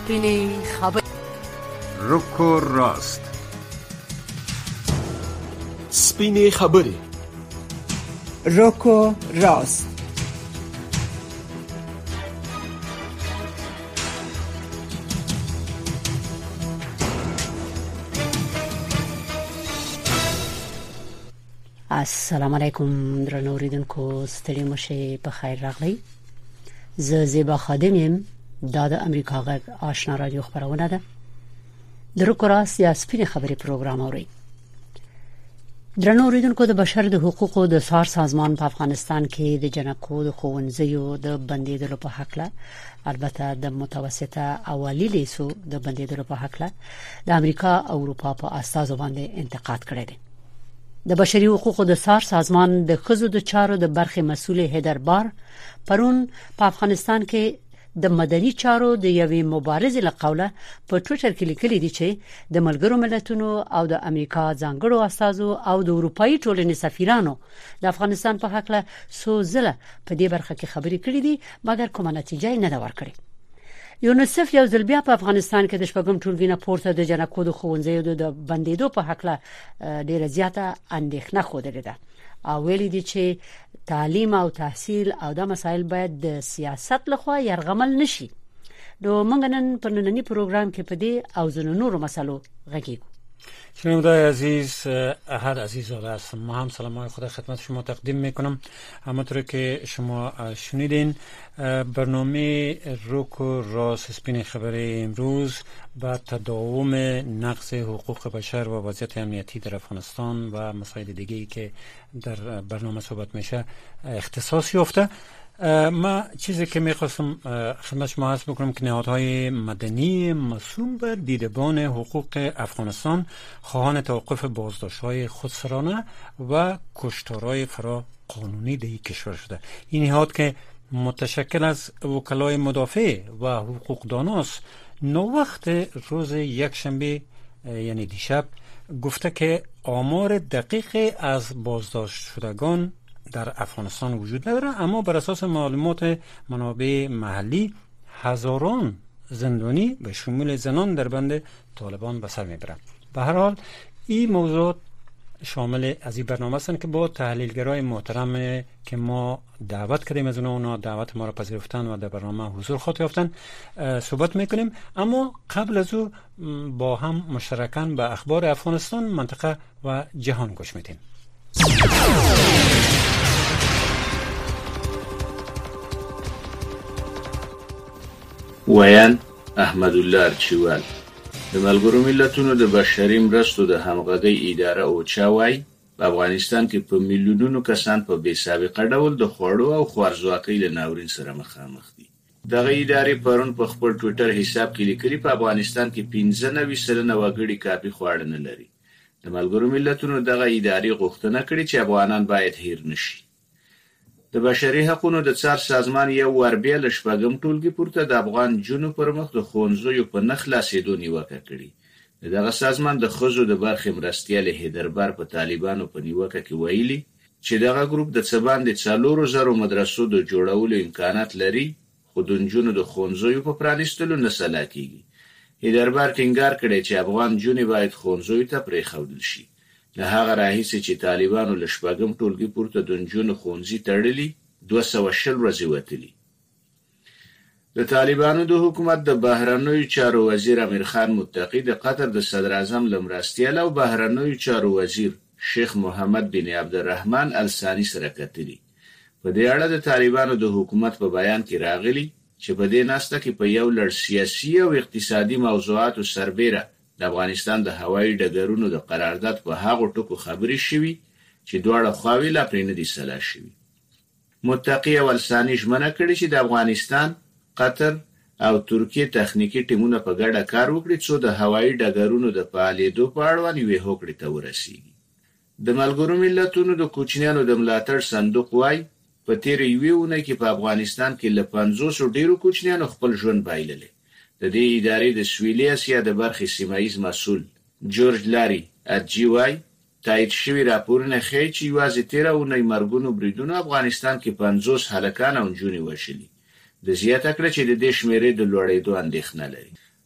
سپینې خبرې. رک و راست. سپینې خبرې. رک و راست. السلام علیکم درنو اوریدونکو، ستړي مشه، په خیر راغلی. زه زیبا خادم یم. دا د امریکا غږ آشنا رادیو خبرونه ده. د رک و راست یا سپینې خبرې پروګرام اوري. درنو اوریدونکو، د بشر د حقوقو د څار سازمان په افغانستان کې د جنکو د ښوونځیو د بندیدلو په حق له، البته د متوسطه اولی لیسو د بندیدلو په حق له، د امریکا او اروپا په استازو باندې انتقاد کړی دی. د بشري حقوقو د څار سازمان د ښځو د چارو د برخې مسؤل هیدر بار پرون په افغانستان کې د مدني چارو د یوې مبارزې له قوله په ټوئیټر کې لیکلي دي چې د ملګرو ملتونو او د امریکا ځانګړو استازو او د اروپאי ټولنې سفیرانو د افغانستان په حق له سوزله په دې برخه کې خبرې کړې دي، مګر کومه نتیجه نه ده ورکړې. یونیسف یو ځل بیا په افغانستان کې د شپږم ټولګي نه پورته د جنکو د ښوونځیو د بندیدو په حق له ډیره زیاته اندېښنه خوده ده او ویلي دي چې تعلیم او تحصیل او د مسایل باید د سیاست لخوا يرغمل نشي. نو موږ نن په نننی پروګرام کې په دې او ځینو نورو مسلو غږیږو. شنونده‌های عزیز، احد عزیزاده هستم. ما هم سلام خدا خدمت شما تقدیم میکنم. همونطور که شما شنیدین، برنامه رک و راست سپین خبری امروز با تداوم نقض حقوق بشر و وضعیت امنیتی در افغانستان و مسائل دیگه‌ای که در برنامه صحبت میشه اختصاص یافته. ما چیزی که میخواستم خدمت شما عرض بکنم که نهادهای مدنی مسئول بر دیدبان حقوق افغانستان خواهان توقف بازداشت‌های خودسرانه و کشتارهای فرا قانونی در کشور شده. این نهاد که متشکل از وکلای مدافع و حقوقداناست، نووقت روز یکشنبه یعنی دیشب گفته که آمار دقیق از بازداشت شدگان در افغانستان وجود نداره، اما بر اساس معلومات منابع محلی هزاران زندانی به شمول زنان در بند طالبان به سر میبرند. به هر حال این موضوع شامل از این برنامه هستند که با تحلیلگرای محترم که ما دعوت کردیم از اونا دعوت ما را پذیرفتن و در برنامه حضور خواهد یافتن صحبت میکنیم. اما قبل از او با هم مشترکاً به اخبار افغانستان، منطقه و جهان گوش میدیم. ویان احمد الله ارچیوال د ملګرو ملتونو د بشري مرستو د همغږۍ اداره اوچا وايي په افغانستان کې په میلیونونو کسان په بې سابقه ډول د خوړو او خوارځواکۍ له ناورین سره مخامخ دي. دغه ادارې پرون په خپل ټوئیټر حساب کې لیکلي په افغانستان کې 95% وګړي کافي خواړه نه لري. د ملګرو ملتونو دغه ادارې غوښتنه کړې چې افغانان باید هیر نشي. د بشري حقوقو د څار سازمان یو وربیه له شپږم ټولګي پورته د افغان جنو پر مخ د ښوونځیو په نه خلاصېدو نیوکه کړې. دغه سازمان د ښځو د برخې مرستیال هیدربار په طالبانو په نیوکه کې ویلي چې دغه ګروپ د څه باندې 4,000 مدرسو د جوړولو امکانات لري، خو د نجونو د ښوونځیو په پرانیستلو نه سلا کیږي. هیدربار ټینګار کړی چې افغان جنې باید ښوونځیو ته پرېښودل شي. له هغه راهیسې چې طالبانو له شپږم ټولګي پورته د نجونو ښوونځي تړلي 220 ورځې وتلي. د طالبانو د حکومت د بهرنیو چارو وزیر امیر خان متقی د قطر د صدر اعظم لمرستیال او بهرنیو چارو وزیر شیخ محمد بن عبدالرحمن الثانی سره کتلي. په دې اړه د طالبانو د حکومت په بیان کې راغلي چې په دې ناسته کې په یو لړ سیاسي او اقتصادي موضوعاتو سربېره د افغانستان د هوایي ډګرونو د قرارداد په هغو ټکو خبرې شوي چې دواړه خواوې لا پرې نه دي سلا شوي. متقی او الثانی ژمنه کړې چې د افغانستان، قطر او ترکیه تخنیکی ټیمونه په ګډه کار وکړي څو د هوایي ډګرونو د فعالیدو په اړوند یوې هوکړې ته ورسیږي. د ملګرو ملتونو د کوچنیانو د ملاتړ صندوق وايي په تیرې یوې اونۍ کې په افغانستان کې له 500 ډیرو کوچنیانو خپل ژوند بایللی. د دې ادارې د سویلي اسیا د برخې سیمایي مسؤل جورج لاری اجی وايي تایید شوی راپورونه ښیي چې یوازې تیره اونۍ مرګونو بریدونو افغانستان کې 50 هلکان او نجونې وژلي. د زیاته کړه چې د دې شمیرې د لوړېدو اندېښنه لري.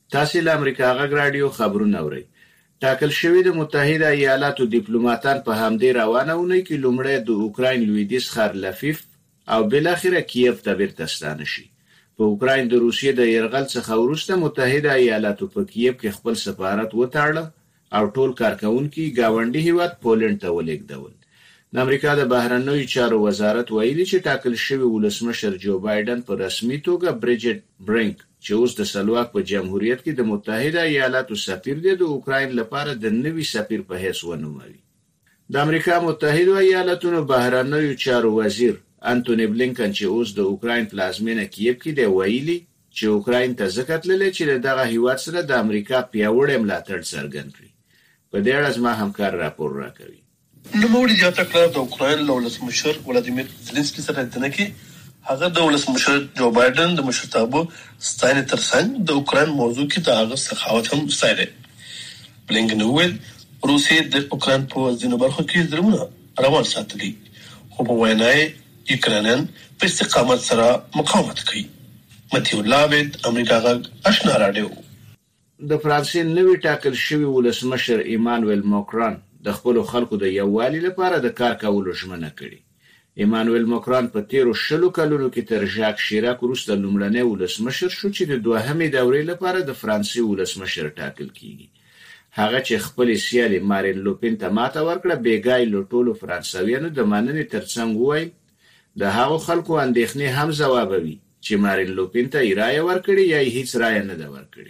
تاسو له امریکا غږ رادیو خبرونه اورئ. ټاکل شوی د متحده ایالاتو ډیپلوماټان په همدې روانونه کې لومړی د اوکراین لویدیځ ښار لفیف او بل اخره کیف ته بیرته ستانه شي. په اوکراین د روسیې د یرغل څخه وروسته متحده ایالاتو په کیف کې خپل سفارت وتاړه او ټول کارکونکي گاونډي هیواد پولند ته ولېږدول. د امریکا د بهرنیو چارو وزارت ویلي چې ټاکل شوی ولسمشر جو بایدن په رسمي توګه بریجټ برینک چې اوس د سلواک په جمهوریت کې د متحده ایالاتو سفیر دی د اوکراین لپاره د نوي سفیر په حیث ونوموي. د امریکا متحده ایالاتونو بهرنیو چارو وزیر انټونی بلینکن چې اوس د اوکراین پلازمینه کیف کې دی ویلي چې اوکراین ته ځکه تللی چې دغه هیواد سره د امریکا پیاوړی ملاتړ څرګند کړي. په دې اړه زما همکار راپور راکوي. نوموړي زیاته کړه د اوکراین له ولسمشر ولادیمیر زلنسکي سره لیدنه کې هغه د ولسمشر جو بایدن د مشرتابه ستاینې ترڅنګ د اوکراین موضوع کې د هغه سخاوت هم ستایي. بلینکن وویل روسیې د اوکراین په ځینو برخو کې ظلمونه روان ساتلي خو په وینا یې یوکرانیان په استقامت سره مقاومت کوي. متیو لاوید امریکا غږ آشنا رادیو. د فرانسې نوی ټاکل شوی ولسمشر ایمانوئل ماکرون د خپل خلکو د یووالي لپاره د کار کولو ژمنه کړې. ایمانوئل ماکرون په تیرو 10 کلونو کې تر ژاک شیراک وروسته لومړنی ولسمشر شو چې د دوهمې دورې لپاره د فرانسې ولسمشر ټاکل کیږي. هغه چې خپل سیالي مارین لوپین ته ماته ورکړه بیګای له ټولو فرانسویانو د مننې ترڅنګ وایي د هغو خلکو اندېښنې هم ځوابوي چې مارین لوپین ته رایه ورکړي یا هیڅ رایه نه ده ورکړي.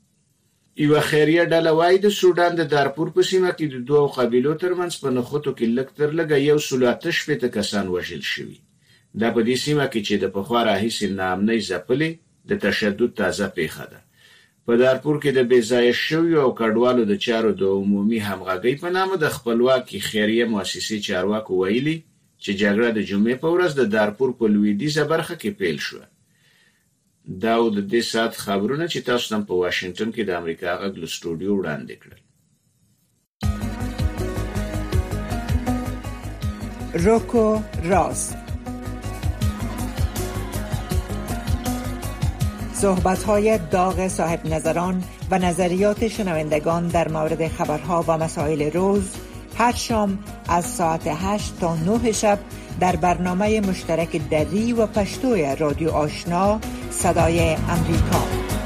یو خیریه ډله وایي د سودان د دارفور په سیمه کې د دوه قبیلو ترمنځ په نخودو کې لږ تر لږه 138 کسان وژل شوي. دا په دې سیمه کې چې د پخوا راهیسې ناامنۍ ځپلې د تشدد تازه پیښه ده. په دارفور کې د بې ځایه شویو او کډوالو د چارو د عمومي همغږۍ په نامه د خپلواکي خیریه مؤسسې چارواکو ویلي چې جګړه د جمعې په ورځ د دارفور په لویدیځه برخه کې پیل شوه. دا د دې سات خبرونه چې تاسو نن په واشنگټن کې د امریکا غږ له سټوډیو وړاندې کړل. روکو راست، صحبت‌های داغ صاحب نظران و نظریات شنوندگان در مورد خبرها و مسائل روز هر شام از ساعت 8 تا 9 شب در برنامه مشترک دری و پشتوی رادیو آشنا صدای امریکا.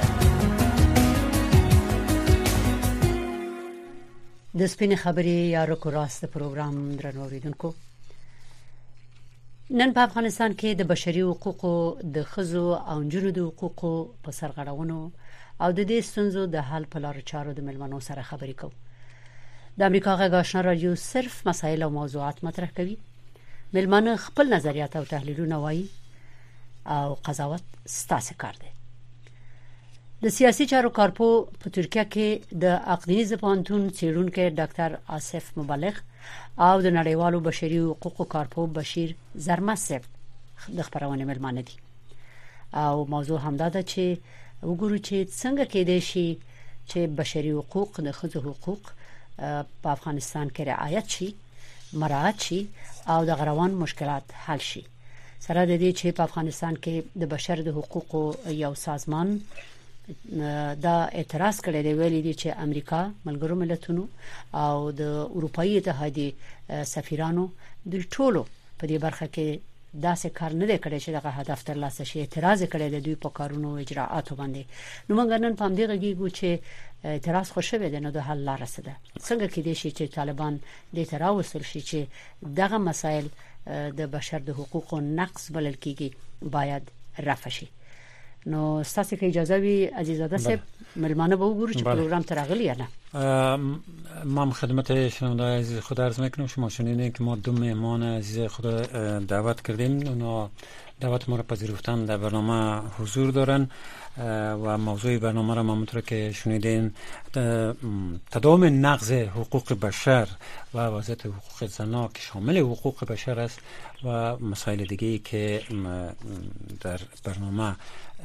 د سپین خبرې یا روکو راست پروګرام درنو اوریدونکو، نن په افغانستان کې د بشري حقوقو د ښځو او نجونو د حقوقو په سرغړونو او د دې ستونزو د حل په لارو چارو د ملمنو سره خبرې کوو. د امریکا غږ آشنا رادیو صرف مسایل او موضوعات مطرح کوي. ملمنو خپل نظریات او تحلیلونه وایي او قضاوت ستاسو کار دی. د سیاسي چارو کارپو په ترکیه کې د اقلیز پوهنتون څیړونکو ډاکټر آصف مبلغ او د نړیوالو بشري حقوقو کارپو بشیر زرمسف د خبرونه ملمانه دي او موضوع همدا ده چې وګورو چې څنګه کېدای شي چې بشري حقوق د ښځو حقوق په افغانستان کې رعایت شي، مراعات شي او د غروان مشکلات حل شي. سره د دې چې په افغانستان کې د بشر د حقوقو یو سازمان دا اعتراض کړی دی، ویلي دی چې امریکا، ملګرو ملتونو او د اروپאי اتحادیې سفیرانو د ټولو په دې برخه کې داسې کار نه دی کړی چې دغه هدف ترلاسه شي. اعتراض کړی دی دوی په کارونو اجراءاتو باندې. نو موږ نن په دې غږیږو چې اعتراض خوشبه دی، نو د حل لار څه ده؟ څنګه کېدای شي چې طالبان دې ته راوصل شي چې دغه مسایل د بشر د حقوقو نقض بلل کېږي باید رفع شي. نو ستاسو که اجازه وي عزیزاده صاحب ملمانه به وګورو چې پروګرام ته راغلی یا نه. ما خدمت شنونده عزیز خود عرض میکنم. شما شنیدین که ما 2 مهمان عزیز خود دعوت کردیم، اونا دعوت ما را پذیرفتن، در برنامه حضور دارن و موضوع برنامه را همونطور که شنیدین تداوم نقض حقوق بشر و وضعیت حقوق زنان که شامل حقوق بشر است و مسائل دیگه‌ای که در برنامه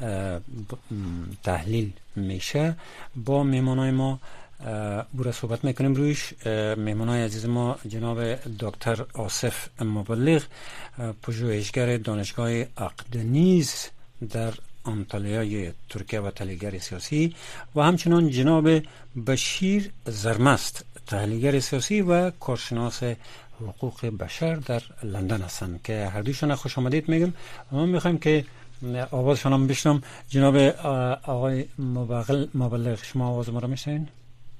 تحلیل میشه با مهمانای ما برای صحبت میکنیم رویش. مهمانای عزیز ما جناب دکتر آصف مبلغ، پژوهشگر دانشگاه اقدنیز در آنتالیای ترکیه و تحلیلگر سیاسی و همچنان جناب بشیر زرمست تحلیلگر سیاسی و کارشناس حقوق بشر در لندن هستند که هر دویشون خوش آمدید میگم. ما میخوایم که آوازشون هم بشنم. جناب آقای مبلغ، شما آواز ما رو میشنوین؟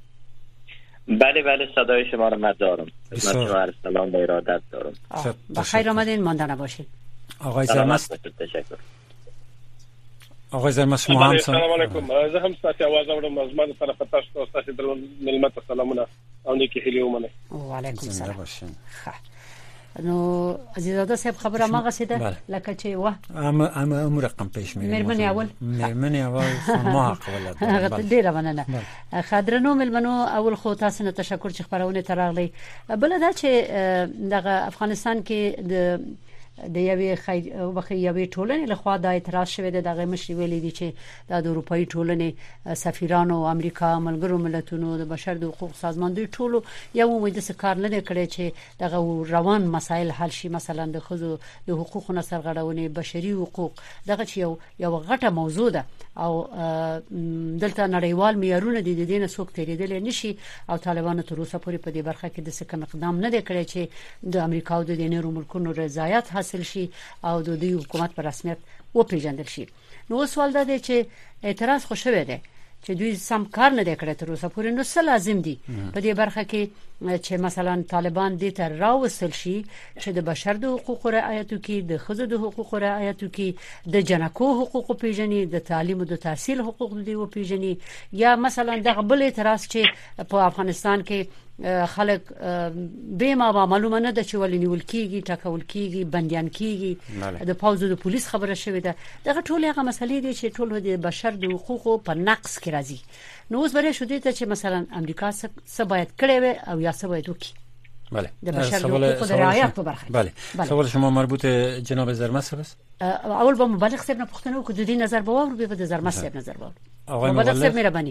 بله صدای شما رو من دارم. خدمت سلام و ارادت دارم. بخیر آمدین، مانده نباشید. آقای زرمست، تشکر. آقای زرمست شما هم سلام علیکم. زه هم ستاسو आवाज اورم از من طرف تاسو ستاسو در ملمت سلامونه او نیکی هیله ومنه. و علیکم السلام. نو عزیزاده صاحب خبره ما غسیده لکه چې و ام رقم پیش میره مېرمنې اول ما قبول ډیره مننه. خدرنو ملمنو اول خو تاسو نه تشکر چې خبرونه تراغلی. بل دا چې دغه افغانستان کې د یوې ټولنې لخوا د اعتراض شوی د دغه مشر ویلي دي چې د اروپאי ټولنې سفیرانو امریکا ملګرو ملتونو د بشر د حقوق سازمان دوی ټولو یو امید سکار نه کړي چې دغه روان مسایل حل شي، مثلا د خزو د حقوقو نه سرغړونې بشري حقوق دغه چې یو غټه موضوع ده او دلته نړیوال معیارونه دي د دې نه څوک تیریدل نشي او طالبانو تر اوسه پورې په دې برخه کې د څه اقدام نه کړي چې د امریکا او د نورو ملکونو رضایت حاصل شي او د دوی حکومت په رسمیت وپیژندل شي. نو سوال دا دی چې اعتراض خو شوی دی چې دوی سم کار نه کړی تر اوسه پورې، نو څه لازم دي په دې برخه کې چې مثلا طالبان دې ته راوستل شي چې د بشر د حقوقو رعایت وکړي، د ښځو د حقوقو رعایت وکړي، د جنکو حقوقو پیژني، د تعلیم او د تحصیل حقوق دې وپیژني، یا مثلا دغه بل اعتراض چې په افغانستان کې خلک به ما معلومه نه ده چې ولې نیول کیږي، ټاکول کیږي، بنديان کیږي، د پولیس او د پولیس خبره شوې ده. دغه ټول هغه مسلې دي چې ټول د بشر د حقوقو په نقص کې راځي. نو اوس برای شوې ته چې مثلا امریکا څه باید کړي او یا څه باید وکړي. بله، د بشر د حقوقو د رعایت په برخه. بله. سوال شما مربوط جناب زرمست است. اول با مبلغ صاحب نه پوښتنه وکړو، د دې نظر به واورو، به د زرمست صاحب نظر واورو. آقای مبلغ صاحب مهرباني.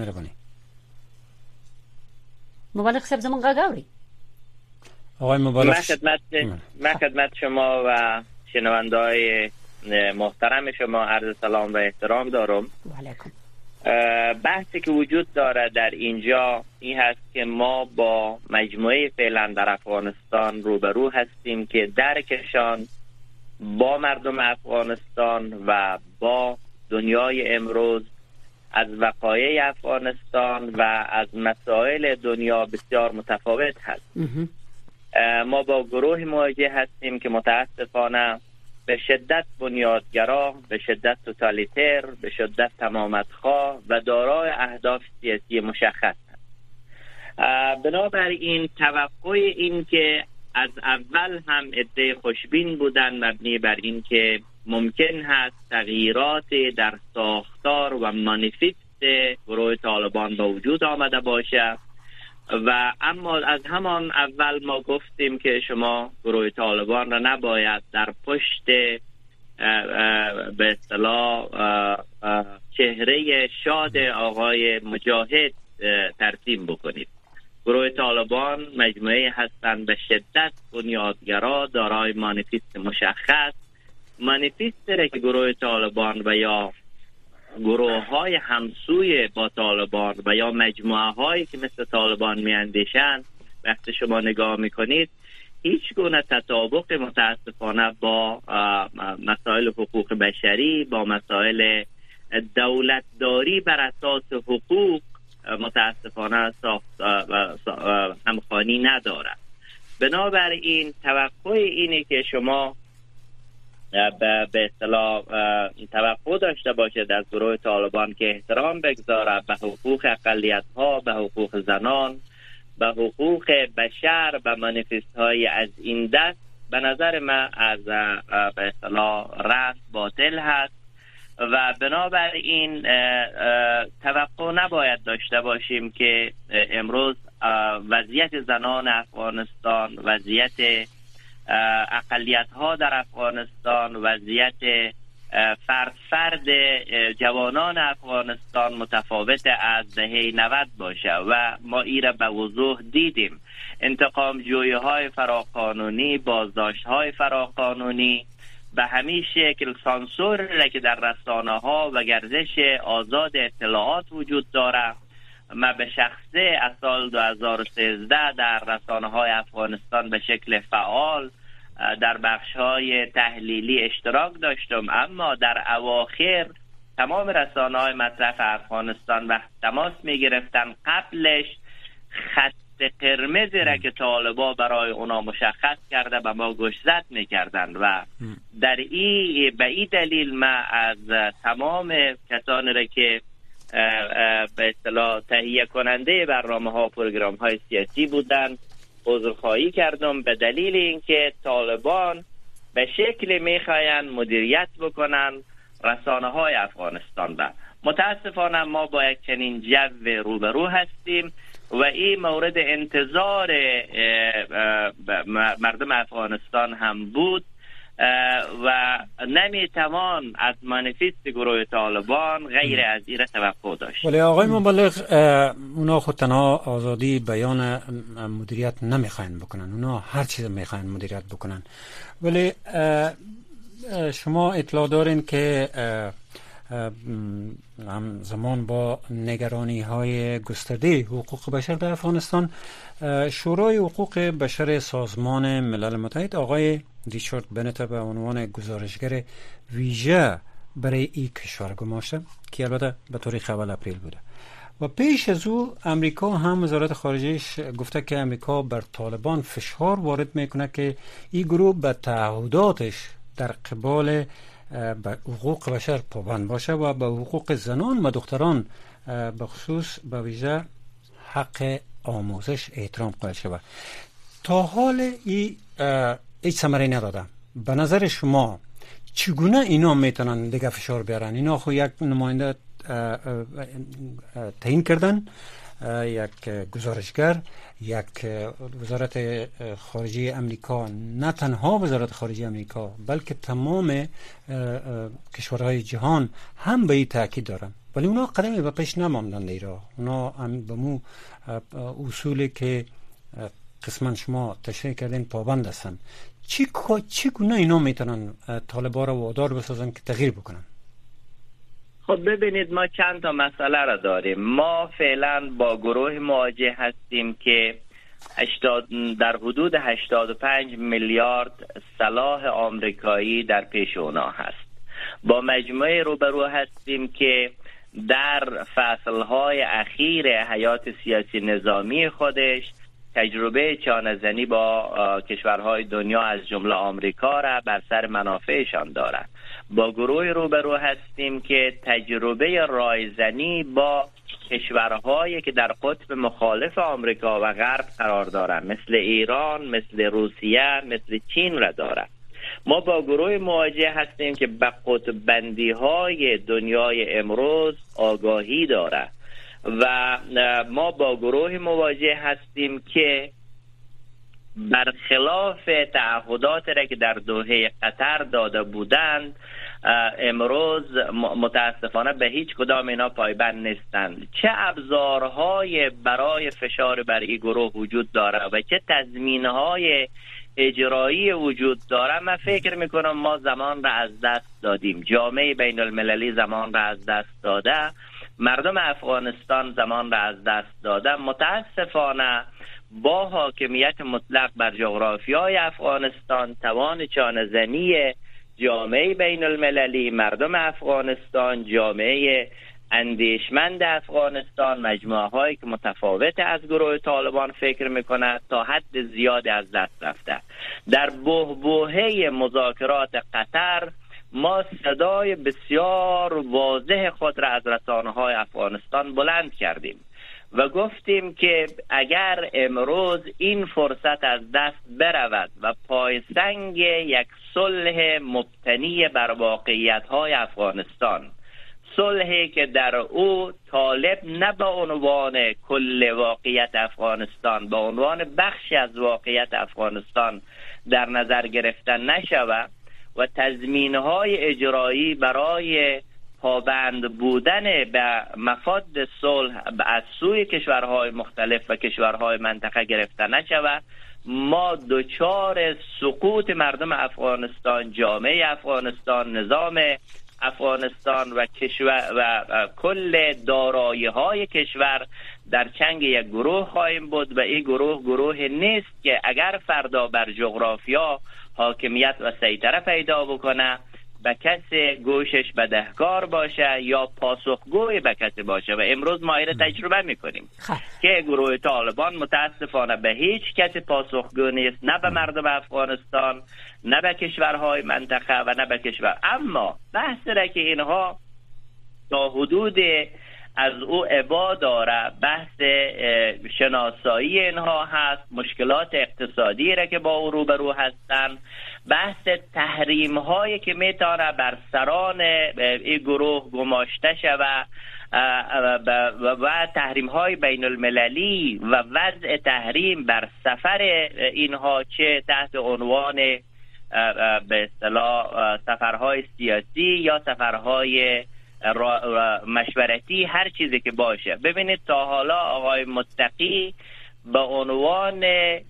مبلغ صاحب زمان غاگاوری. آقای مبلغ، من خدمت شما و شنونده‌های محترم شما عرض سلام و احترام دارم. و علیکم. بحثی که وجود داره در اینجا این هست که ما با مجموعه فعلا در افغانستان روبرو هستیم که درکشان با مردم افغانستان و با دنیای امروز از وقایع افغانستان و از مسائل دنیا بسیار متفاوت هست. ما با گروه مواجه هستیم که متاسفانه به شدت بنیادگرا، به شدت توتالیتر، به شدت تمامتخواه و دارای اهداف سیاسی مشخص هست. بنابراین توقع این که از اول هم عده خوشبین بودن مبنی بر این که ممکن هست تغییرات در ساختار و مانیفست گروه طالبان با وجود آمده باشه و اما از همان اول ما گفتیم که شما گروه طالبان را نباید در پشت به اصطلاح چهره شاد آقای مجاهد ترسیم بکنید. گروه طالبان مجموعه هستند به شدت بنیادگرا، دارای مانیفست مشخص. مانیفست را که گروه طالبان و یا گروه های همسوی با طالبان و یا مجموعه هایی که مثل طالبان میاندیشند وقتی شما نگاه میکنید هیچ گونه تطابق متاسفانه با مسائل حقوق بشری، با مسائل دولتداری بر اساس حقوق متاسفانه همخوانی ندارد. بنابراین توقع اینه که شما به اصطلاح توقع داشته باشد از گروه طالبان که احترام بگذاره به حقوق اقلیت‌ها، به حقوق زنان، به حقوق بشر و مانیفست‌های از این دست. به نظر من از به اصطلاح رأس باطل هست و بنابراین توقع نباید داشته باشیم که امروز وضعیت زنان افغانستان، وضعیت اقلیت ها در افغانستان، وضعیت فرد جوانان افغانستان متفاوت از دهه 90 باشه و ما ایره به وضوح دیدیم. انتقام جویی های فراقانونی، بازداشت های فراقانونی به همین شکل سانسور که در رسانه ها و گردش آزاد اطلاعات وجود داره. من به شخصه از سال 2013 در رسانه های افغانستان به شکل فعال در بخش های تحلیلی اشتراک داشتم، اما در اواخر تمام رسانه های مطرح افغانستان وقت تماس می گرفتن قبلش خط قرمزی را که طالبا برای اونا مشخص کرده به ما گوشزد می کردن و به این دلیل ما از تمام کسانی را که به اصطلاح تهیه کننده برنامه ها و پروگرام های سیاسی بودن عذرخواهی کردم، به دلیل اینکه طالبان به شکل میخواین مدیریت بکنن رسانه های افغانستان و متاسفانه ما با یک چنین جو روبرو هستیم و این مورد انتظار مردم افغانستان هم بود و نمیتوان از مانیفست گروه طالبان غیر از این توقع داشت. ولی آقای مبلغ، اونا خود تنها آزادی بیان مدیریت نمیخواین بکنن، اونا هر چیز میخواین مدیریت بکنن. ولی شما اطلاع دارین که همزمان با نگرانی های گسترده حقوق بشر در افغانستان، شورای حقوق بشر سازمان ملل متحد آقای ریچارد بنت به عنوان گزارشگر ویژه برای این کشور گماشته که البته به تاریخ اول اپریل بوده و پیش از او امریکا هم وزارت خارجهش گفته که امریکا بر طالبان فشار وارد میکنه که این گروه به تعهداتش در قبال به حقوق بشر پابند باشه و به حقوق زنان و دختران به خصوص به ویژه حق آموزش احترام قائل شود. تا حال هیچ ثمری نداده. به نظر شما چگونه اینا میتونن دیگه فشار بیارن؟ اینا خو یک نماینده تعیین کردن، یک گزارشگر، یک وزارت خارجه امریکا، نه تنها وزارت خارجه امریکا بلکه تمام کشورهای جهان هم به این تاکید دارن، ولی اونا قدمی به پیش نماندن در راه. اونا هم به مو اصولی که قسما شما تشریح کردین پابند هستن. چگونه اینا میتونن طالبا رو وادار بسازن که تغییر بکنن؟ خب ببینید، ما چند تا مسئله را داریم. ما فعلا با گروه مواجه هستیم که در حدود 85 میلیارد سلاح آمریکایی در پیش اونا هست. با مجموعه روبرو هستیم که در فصلهای اخیر حیات سیاسی نظامی خودش تجربه چانه‌زنی با کشورهای دنیا از جمله آمریکا را بر سر منافعشان دارد. با گروه روبرو هستیم که تجربه رایزنی با کشورهایی که در قطب مخالف آمریکا و غرب قرار دارند، مثل ایران، مثل روسیه، مثل چین را دارد. ما با گروه مواجه هستیم که به قطب بندی های دنیای امروز آگاهی دارد و ما با گروه مواجه هستیم که برخلاف تعهدات را که در دوحه قطر داده بودند امروز متاسفانه به هیچ کدام اینا پایبند نیستند. چه ابزارهای برای فشار بر این گروه وجود داره و چه تضمینهای اجرایی وجود داره؟ من فکر میکنم ما زمان را از دست دادیم. جامعه بین المللی زمان را از دست داده، مردم افغانستان زمان را از دست داده. متاسفانه با حاکمیت مطلق بر جغرافیای افغانستان، توان چانه‌زنی جامعه بین المللی، مردم افغانستان، جامعه اندیشمند افغانستان، مجموعه هایی که متفاوت از گروه طالبان فکر میکنه تا حد زیادی از دست رفته. در بحبوحه مذاکرات قطر ما صدای بسیار واضح خود را از رسانه های افغانستان بلند کردیم و گفتیم که اگر امروز این فرصت از دست برود و پایسنگ یک صلح مبتنی بر واقعیت‌های افغانستان، صلحی که در او طالب نه به عنوان کل واقعیت افغانستان، به عنوان بخشی از واقعیت افغانستان در نظر گرفته نشود و تضمین‌های اجرایی برای پابند بودن به مفاد صلح از سوی کشورهای مختلف و کشورهای منطقه گرفته نشود، ما دوچار سقوط مردم افغانستان، جامعه افغانستان، نظام افغانستان و کشور و کل دارایی‌های کشور در چنگ یک گروه خواهیم بود و این گروه نیست که اگر فردا بر جغرافیا حاکمیت و سیطره پیدا بکنه به کسی گوشش بدهکار باشه یا پاسخگوی به کسی باشه و امروز ما این تجربه میکنیم که گروه طالبان متاسفانه به هیچ کسی پاسخگو نیست، نه به مردم افغانستان، نه به کشورهای منطقه و نه به کشور. اما بحث را که اینها تا حدود از او عبا داره، بحث شناسایی اینها هست، مشکلات اقتصادی را که با او روبرو هستند، بحث تحریم هایی که میتونه بر سران این گروه گماشته شود و تحریم های بین المللی و وضع تحریم بر سفر اینها، چه تحت عنوان به اصطلاح سفرهای سیاسی یا سفرهای مشورتی، هر چیزی که باشه. ببینید تا حالا آقای متقی به عنوان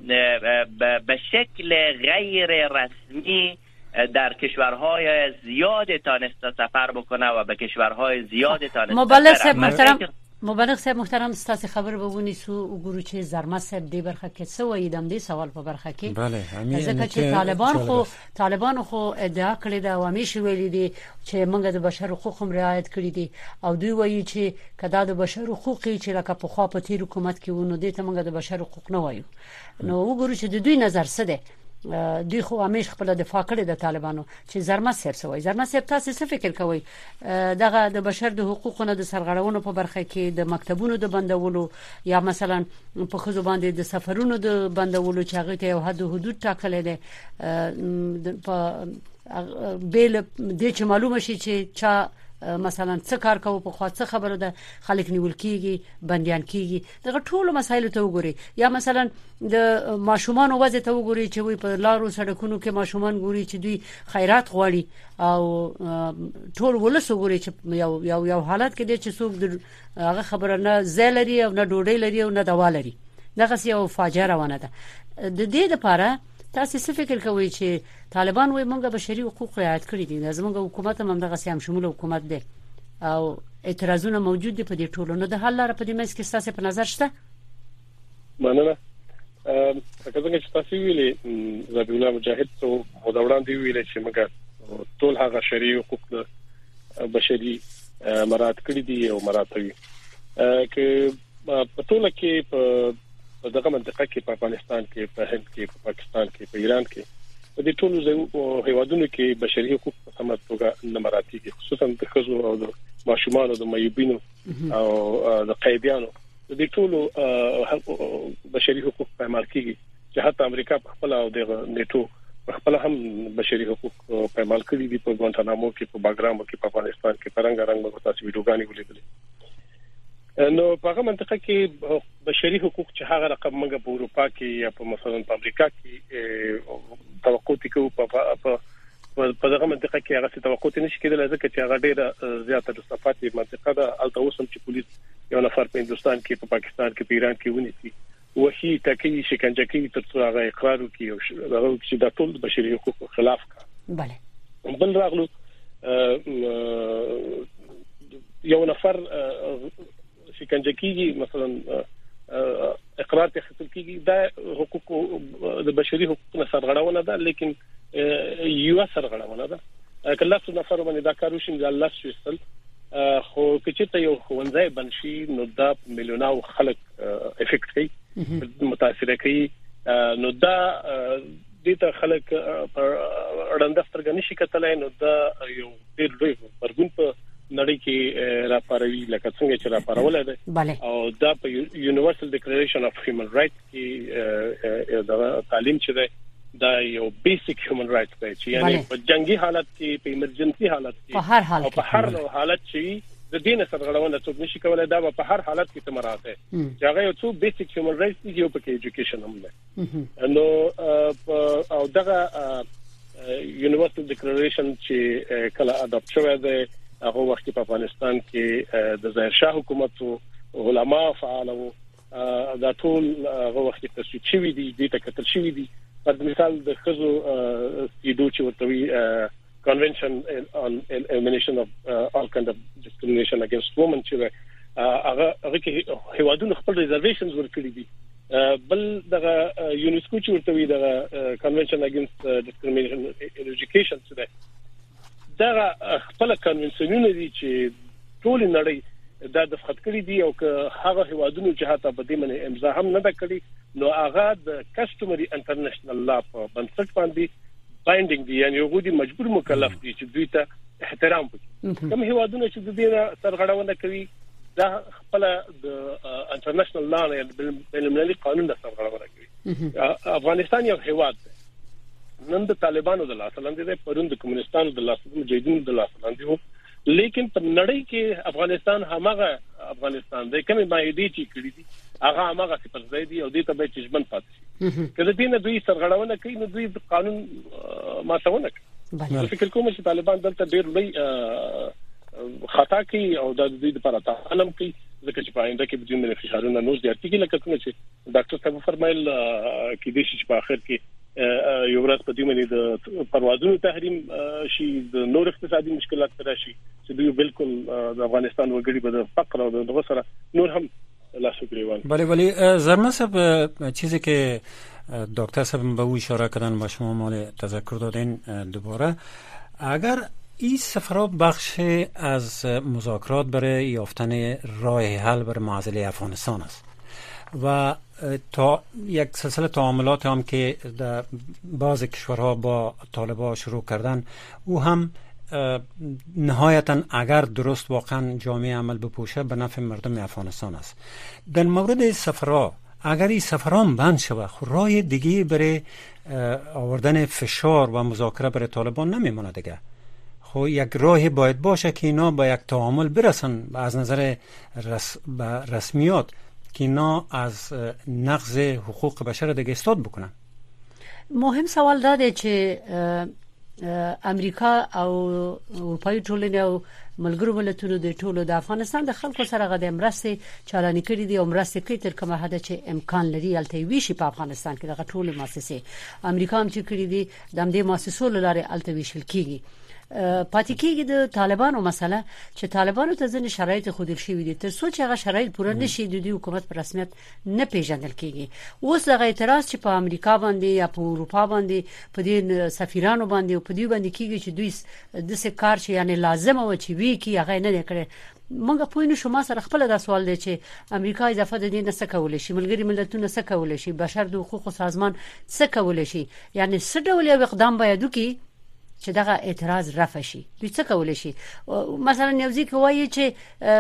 به شکل غیر رسمی در کشورهای زیاد تانسته سفر بکنه و به کشورهای زیاد تانسته مبلغ صاحب محترم ستاسو خبر بونی سو وګورو چې زرمه صاحب دی برخه کې څه وایي دم دې سوال په برخه کې. بله ځکه چې طالبان خو ادعا کړې ده او همیشه ویلي دي چې موږ د بشر حقوق هم رعایت کړی دي او دوی وایي چې کدا د بشر حقوق چې لکه په خوا په تیر حکومت کې ونه دي ته موږ د بشر حقوق نه وایو. نو وګورو چې د دوی نظر څه دی. دوی خو همیشه خپل دفاع کړې د طالبانو چې زرمه صاحب سوي. زرمه صاحب تاسو څه فکر کوئ دغه د بشر د حقوقونو د سرغړونو په برخه کې د مکتبونو د بندولو یا مثلا په خزو باندې د سفرونو د بندولو چې هغه ته یو حد حدود ټاکلې ده په بیل د چې معلومه شي چې چا مثلا څه کار کوي په خاصه خبره ده خلک نیول کیږي بنديان کیږي دغه ټولو مسایلو ته وګوري یا مثلا د ماشومان وضع ته وګوري چې وي په لارو سړکونو کې ماشومان ګوري چې دوی خیرات غواړي او ټول ولس وګوري چې یو حالت کې دي چې څوک هغه خبره نه زلري او نه ډوډۍ لري او نه دوا لري دغه یو فاجعه روانه ده. د دې لپاره تاسو څه فکر کوئ چې طالبان وایي موږ بشري حقوق رعایت کړی دي، زموږ حکومت هم دغه سیام شمول حکومت دی او اعتراضونه موجود دي په دې ټولو، نو د حل لپاره په دې مېز کې تاسو په نظر شته؟ مننه. څنګه چې تاسو ویلي زبیح الله مجاهد ته مداوران دی ویلي چې موږ ټول هغه شرعي حقوق بشري مراعات کړی دي او مراعاتوي چې په ټوله کې په دغه منطقه کې په افغانستان کې، په هند کې، په پاکستان کې، په ایران کې، په دې ټولو هیوادونو کې بشري حقوق په سمه توګه نه مراعاتيږي، خصوصا د ښځو او د ماشومانو د معیوبینو او د قیدیانو د دې ټولو بشري حقوق پامال کیږي چې حتی امریکا په خپل او د نیټو په خپل هم بشري حقوق پامال کړی دي. په ګوانتانامو کې، په باګرامو کې، په افغانستان کې پرنګ په تاسو ویډیوګانې ولیدلې. نو په هغه منطقه کې بشري حقوق چې هغه رقم موږ په اروپا کې یا په مثلا په امریکا کې توقع کوو په دغه منطقه کې هغه توقع نشي کېدل ځکه چې هغه ډیره زیاته د صفات منطقه ده. البته اوس هم چې پولیس یو نفر په هندستان کې، په پاکستان کې، په ایران کې ونیسي وحي تکي شکنجه کوي تر څو هغه اقرار وکړي او هغه چې د ټول بشري حقوقو خلاف کړي. بله بل راغلو یو نفر شکنجه کیږي، مثلا اقرار ته خپل کیږي، دا حقوق د بشري حقوقو سرغړونه ده، لیکن یو سرغړونه ده. کله چې نفر باندې دا کار وشي د الله سوسل خو چې ته یو خوندای بنشي نو دا میلیوناو خلک افیکټ کوي، متاثر کوي. نو دا د ته خلک اړندستر غني شي کتلای، نو دا یو ډېر لوی پرګون په نړۍ کې راپاروي لکه څنګه چې راپارول دي او دا په یونیورسل ډیکلریشن اف هیومن رائټس کې دا تعلیم چې دا یو بیسیک هیومن رائټس دی چې یعنی په جنگي حالت کې، په ایمرجنسي حالت کې، په هر حالت چې د دین سرغړونه څوک نشي کولای، دا په هر حالت کې تمرات دی چې هغه یو څو بیسیک هیومن رائټس دی یو پکې ایجوکیشن هم دی. نو او دغه یونیورسل ډیکلریشن چې کله اډاپټ شوی دی هغه وخت په افغانستان کې د ظاهر شاه حکومت او علما فعال او دا ټول هغه وخت کې تصویب شوی دی د تکتل شوی دی په مثال د خزو سیدو چې ورتوي convention on elimination of all kind of discrimination against women چې هغه کې هیوادونو خپل ریزرویشنز ورکړي دي بل دغه یونیسکو چې ورتوي دغه convention against discrimination in education چې دا خپل کنونسیونونه دي چې ټول نړۍ دا د فقط کړی دی او که هغه هیوادونو چې هاته په دې باندې امضا هم نه کړی نو هغه د کسټمري انټرنیشنل لا په بنسټ باندې بایندینګ دی یعنی یو غوډي مجبور مکلف دي چې دوی ته احترام وکړي کوم هیوادونه چې د دې سرغړونه کوي دا خپل د انټرنیشنل لا نه بینالمللي قانون د سرغړونه کوي افغانستان یو هیواد دی نن د طالبانو د لاس لاندې دی پرون د کمونستانو د لاس مجاهدینو د لاس لاندې وو لیکن په نړۍ کې افغانستان همغه افغانستان دی کومه مایدې چې کړی دي هغه همغه پر ځای دی او دې ته به چشمن پاتې شي کله دې نه دوی سرغړونه کوي نو دوی قانون ماتونه کوي فکر کوم چې طالبان دلته ډېر لوی خطا کوي او د دې لپاره تعلم کوي ځکه چې په آینده کې بدون من فشارونه نوز دي ارتګي لکه څنګه چې ډاکټر صاحب فرمایل کې د شي په اخر کې یو ورځ په دې باندې د پروازونو تحریم شي د نور اقتصادي مشکلات راشي چې دوی بالکل د افغانستان وګړي په فقر او د غسر نور هم لاسو گریوان ولی زرما صاحب چیزی که دکتر صاحب به او اشاره کردن و شما مال تذکر دادین دوباره اگر این سفرها بخش از مذاکرات برای یافتن راه حل بر معضله افغانستان است و تا یک سلسله تعاملات هم که در بعض کشورها با طالبان شروع کردن او هم نهایتا اگر درست واقعا جامعه عمل بپوشه به نفع مردم افغانستان است. در مورد سفرها اگر این سفرها بند شود راه دیگه برای آوردن فشار و مذاکره برای طالبان نمیمونه دیگه. خب یک راه باید باشه که اینا با یک تعامل برسن از نظر رسمیات که اینا از نقض حقوق بشر دیگه استاد بکنن. مهم سوال داده چې امریکا او اروپای ټولنې او ملګرو ملتونو د ټولو د افغانستان د خلکو سره غږ مرسته چالانې کړې دي او مرسته کوي تر کومه حد چې امکان لري الته ویشي په افغانستان کې د ټولو مؤسسې امریکا هم چې کړې دي د دې مؤسسو لاره الته ویشل کیږي پاتې کېږي د طالبانو مسله چې طالبانو ته ځینې شرایط خودل شوي دي تر څو چې هغه شرایط پوره نشي د دوی حکومت په رسمیت نه پیژندل کېږي اوس دغه اعتراض چې په امریکا باندې یا په اروپا باندې په دې سفیرانو باندې او په دې باندې کېږي چې دوی د څه کار چې یعنی لازم او چې وی کی هغه نه کړي موږ په اینو شما سره خپل دا سوال دی چې امریکا اضافه د دې نه څه کولای شي ملګری ملتونه څه کولای شي بشر د حقوقو سازمان څه کولای شي یعنی څه ډول اقدام باید وکړي چې دغه اعتراض رفع شي دوی څه کولای شي مثلا یوځی کوي چې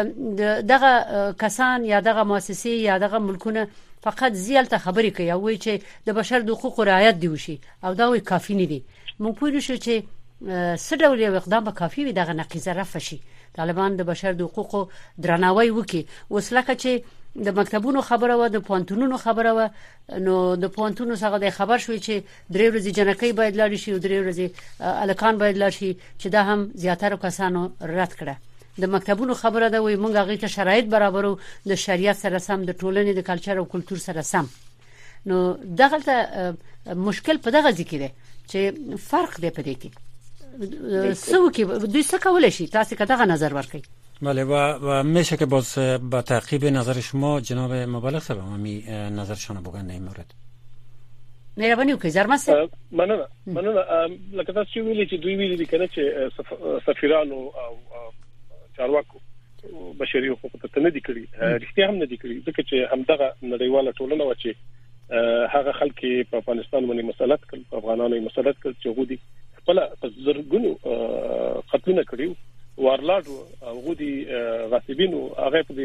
دغه کسان یا دغه مؤسسې یا دغه ملکونه فقط زیالته خبرې کوي او وایي چې د بشر د حقوقو رعایت دی وشي او دا وایي کافی نه دي مونږ پوه شو چې څه ډول اقدام به کافی وي دغه نقیضه رفع شي طالبان د بشر د حقوقو درناوی وکړي وسلکه چې د مکتبونو خبره و د پونتونونو خبره و نو د پونتونو څخه د خبر شوې چې درې ورځې جنکۍ باید لاړ شي او درې ورځې الکان باید لاړ شي چې دا هم زیاتره کسانو رد کړه د مکتبونو خبره ده وي مونږ هغه ته شرایط برابرو د شریعت سره سم د ټولنې د کلچر او کلچر سره سم نو دغه مشکل په دغه ځکه ده چې فرق دی په دې کې څو کې دوی څه کولای شي تاسو کته نظر ورکړئ بله و میشه که باز با تعقیب نظر شما جناب مبلغ صاحب همی نظرشان بگن در این مورد مهرباني وکړئ زرما صاحب مننه لکه تاسو چې ویلي چې دوی ویلي کنه چې سفیرانو او چارواکو بشري حقوق ته نه دي کړی رښتیا هم نه دي کړی ځکه چې همدغه نړیواله ټولنه و چې هغه خلک په افغانستان باندې مسلط کړ په افغانانو مسلط کړ چې غوډي خپل زرګونو قتلونه کړیو وارلاډ او غودي غاصبینو هغه په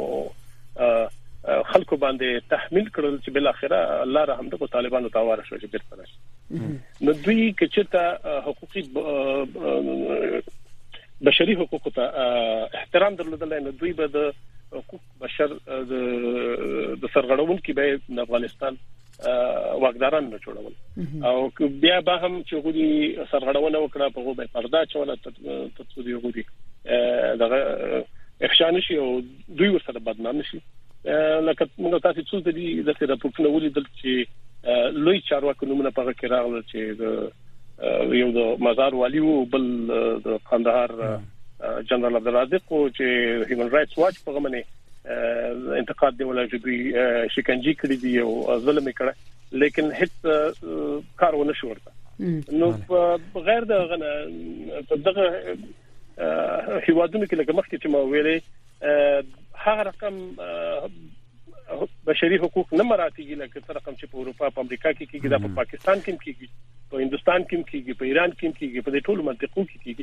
خلکو باندې تحمیل کړل چې بل اخره الله رحم د طالبانو تاوار شو چې بیرته راشي نو دوی کچته حقوقي بشري حقوقو ته احترام درلودل نو دوی به د حقوق بشر د سرغړون کې به افغانستان واګداران نه جوړول او بیا به هم چې غوډي سرغړونه وکړه په غوډه پردا چوله تاسو دی غوډي دغه افشان شي او دوی ورسره بدنام شي لکه موږ تاسو څو د دې د راپورټونو ولیدل چې لوی چارواکو نومونه په کې راغلل چې یو د مزار والی او بل د قندهار جنرال عبدالرازق او چې هیومن رائټس واچ په غمنه انتقاد دی ولا چې شکنجه کړی دی او ظلم کړی لیکن هیڅ کار ونه شو ورته نو بغیر د دغه هیوادونو کې لکه مخکې چې ما ویلې هغه رقم بشري حقوق نه مراتيږي لکه څنګه رقم چې په اروپا په امریکا کې کېږي دا په پاکستان کې کېږي په هندستان کې کېږي په ایران کې کېږي په دې ټولو منطقو کې کېږي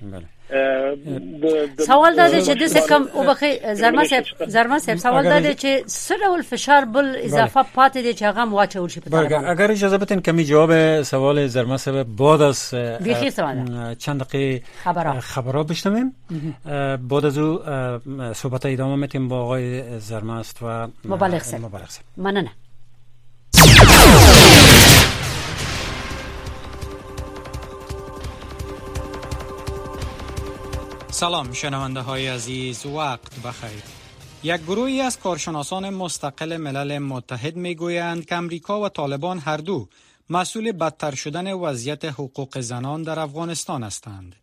سوال دا دی چې د څه کم او بخي زرما صاحب سوال دا دی چې سره ول فشار بل اضافه پاتې دی چې هغه واچول شي په طالبان. اگر اجازه بدین کمی جواب سوال زرما صاحب بعد از چند دقیقه خبرها بشنویم بعد از او صحبت ادامه میتیم با آقای زرما است و مبالغ صاحب. ممنونم. سلام شنونده های عزیز، وقت بخیر. یک گروهی از کارشناسان مستقل ملل متحد میگویند که امریکا و طالبان هر دو مسئول بدتر شدن وضعیت حقوق زنان در افغانستان هستند.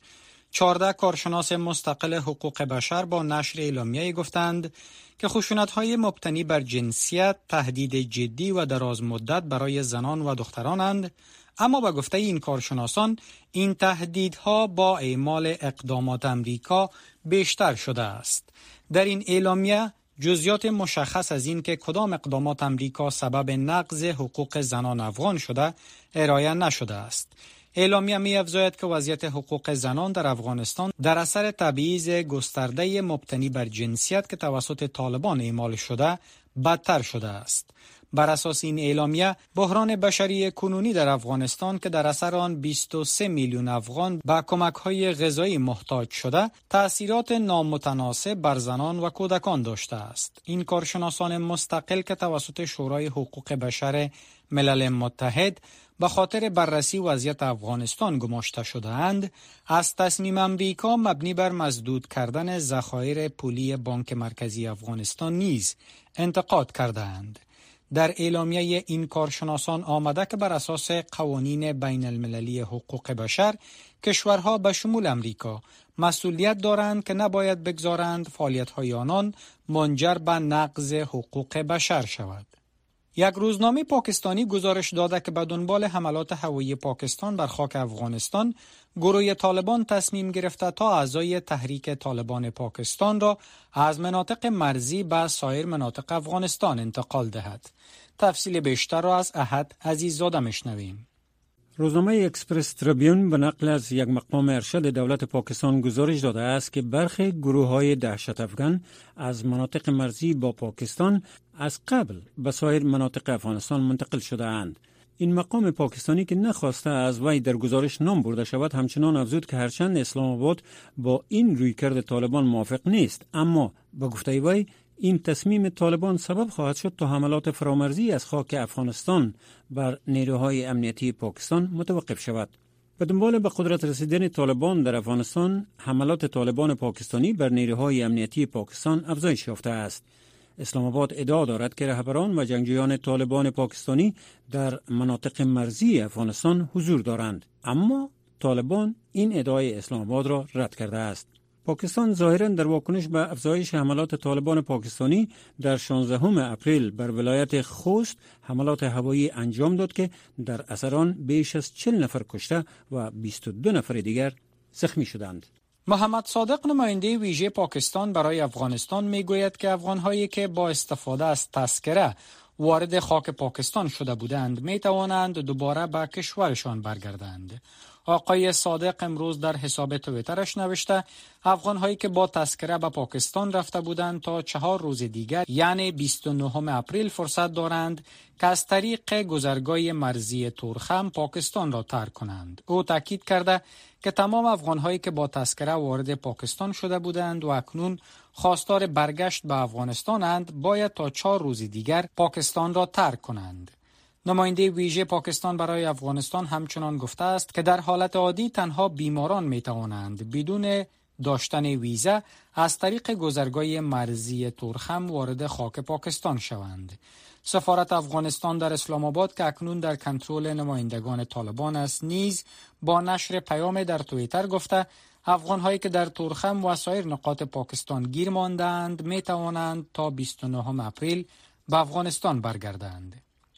14 کارشناس مستقل حقوق بشر با نشر اعلامیه‌ای گفتند که خشونت‌های مبتنی بر جنسیت تهدید جدی و دراز مدت برای زنان و دخترانند، اما به گفته این کارشناسان این تهدیدها با اعمال اقدامات امریکا بیشتر شده است. در این اعلامیه جزئیات مشخص از این که کدام اقدامات امریکا سبب نقض حقوق زنان افغان شده ارائه نشده است. اعلامیه می‌افزاید که وضعیت حقوق زنان در افغانستان در اثر تبعیض گسترده مبتنی بر جنسیت که توسط طالبان اعمال شده بدتر شده است. بر اساس این اعلامیه بحران بشری کنونی در افغانستان که در اثر آن 23 میلیون افغان به کمک‌های غذایی محتاج شده تأثیرات نامتناسب بر زنان و کودکان داشته است. این کارشناسان مستقل که توسط شورای حقوق بشر ملل متحد به خاطر بررسی وضعیت افغانستان گماشته شده‌اند، از تصمیم امریکا مبنی بر مسدود کردن ذخایر پولی بانک مرکزی افغانستان نیز انتقاد کرده‌اند. در اعلامیه این کارشناسان آمده که بر اساس قوانین بین المللی حقوق بشر کشورها به شمول امریکا مسئولیت دارند که نباید بگذارند فعالیت‌های آنان منجر به نقض حقوق بشر شود. یک روزنامه پاکستانی گزارش داده که به دنبال حملات هوایی پاکستان بر خاک افغانستان، گروه طالبان تصمیم گرفته تا اعضای تحریک طالبان پاکستان را از مناطق مرزی به سایر مناطق افغانستان انتقال دهد. تفصیل بیشتر را از احد عزیززاده میشنویم. روزنامه اکسپرس تریبیون به نقل از یک مقام ارشد دولت پاکستان گزارش داده است که برخی گروه‌های دهشت افغان از مناطق مرزی با پاکستان از قبل به سایر مناطق افغانستان منتقل شده اند. این مقام پاکستانی که نخواسته از وی در گزارش نام برده شود همچنان افزود که هرچند اسلام آباد با این رویکرد طالبان موافق نیست، اما به گفته وی این تصمیم طالبان سبب خواهد شد تا حملات فرامرزی از خاک افغانستان بر نیروهای امنیتی پاکستان متوقف شود. به دنبال به قدرت رسیدن طالبان در افغانستان، حملات طالبان پاکستانی بر نیروهای امنیتی پاکستان افزایش یافته است. اسلام آباد ادعا دارد که رهبران و جنگجویان طالبان پاکستانی در مناطق مرزی افغانستان حضور دارند، اما طالبان این ادعای اسلام آباد را رد کرده است. پاکستان ظاهراً در واکنش به افزایش حملات طالبان پاکستانی در 16 اپریل بر ولایت خوست حملات هوایی انجام داد که در اثر آن بیش از 40 نفر کشته و 22 نفر دیگر زخمی شدند. محمد صادق نماینده ویژه پاکستان برای افغانستان میگوید که افغان‌هایی که با استفاده از تذکره وارد خاک پاکستان شده بودند می توانند دوباره به کشورشان برگردند. آقای صادق امروز در حساب توییترش نوشته افغان‌هایی که با تذکره به پاکستان رفته بودند تا 4 روز دیگر یعنی 29 اپریل فرصت دارند که از طریق گذرگاه مرزی تورخم پاکستان را ترک کنند. او تاکید کرده که تمام افغان‌هایی که با تذکره وارد پاکستان شده بودند و اکنون خواستار برگشت به افغانستانند باید تا 4 روز دیگر پاکستان را ترک کنند. نماینده ویژه پاکستان برای افغانستان همچنان گفته است که در حالت عادی تنها بیماران می توانند بدون داشتن ویزا از طریق گذرگاه مرزی تورخم وارد خاک پاکستان شوند. سفارت افغانستان در اسلام آباد که اکنون در کنترل نمایندگان طالبان است نیز با نشر پیام در توییتر گفته افغان‌هایی که در تورخم و سایر نقاط پاکستان گیر ماندند می توانند تا 29 اپریل به افغانستان برگردند.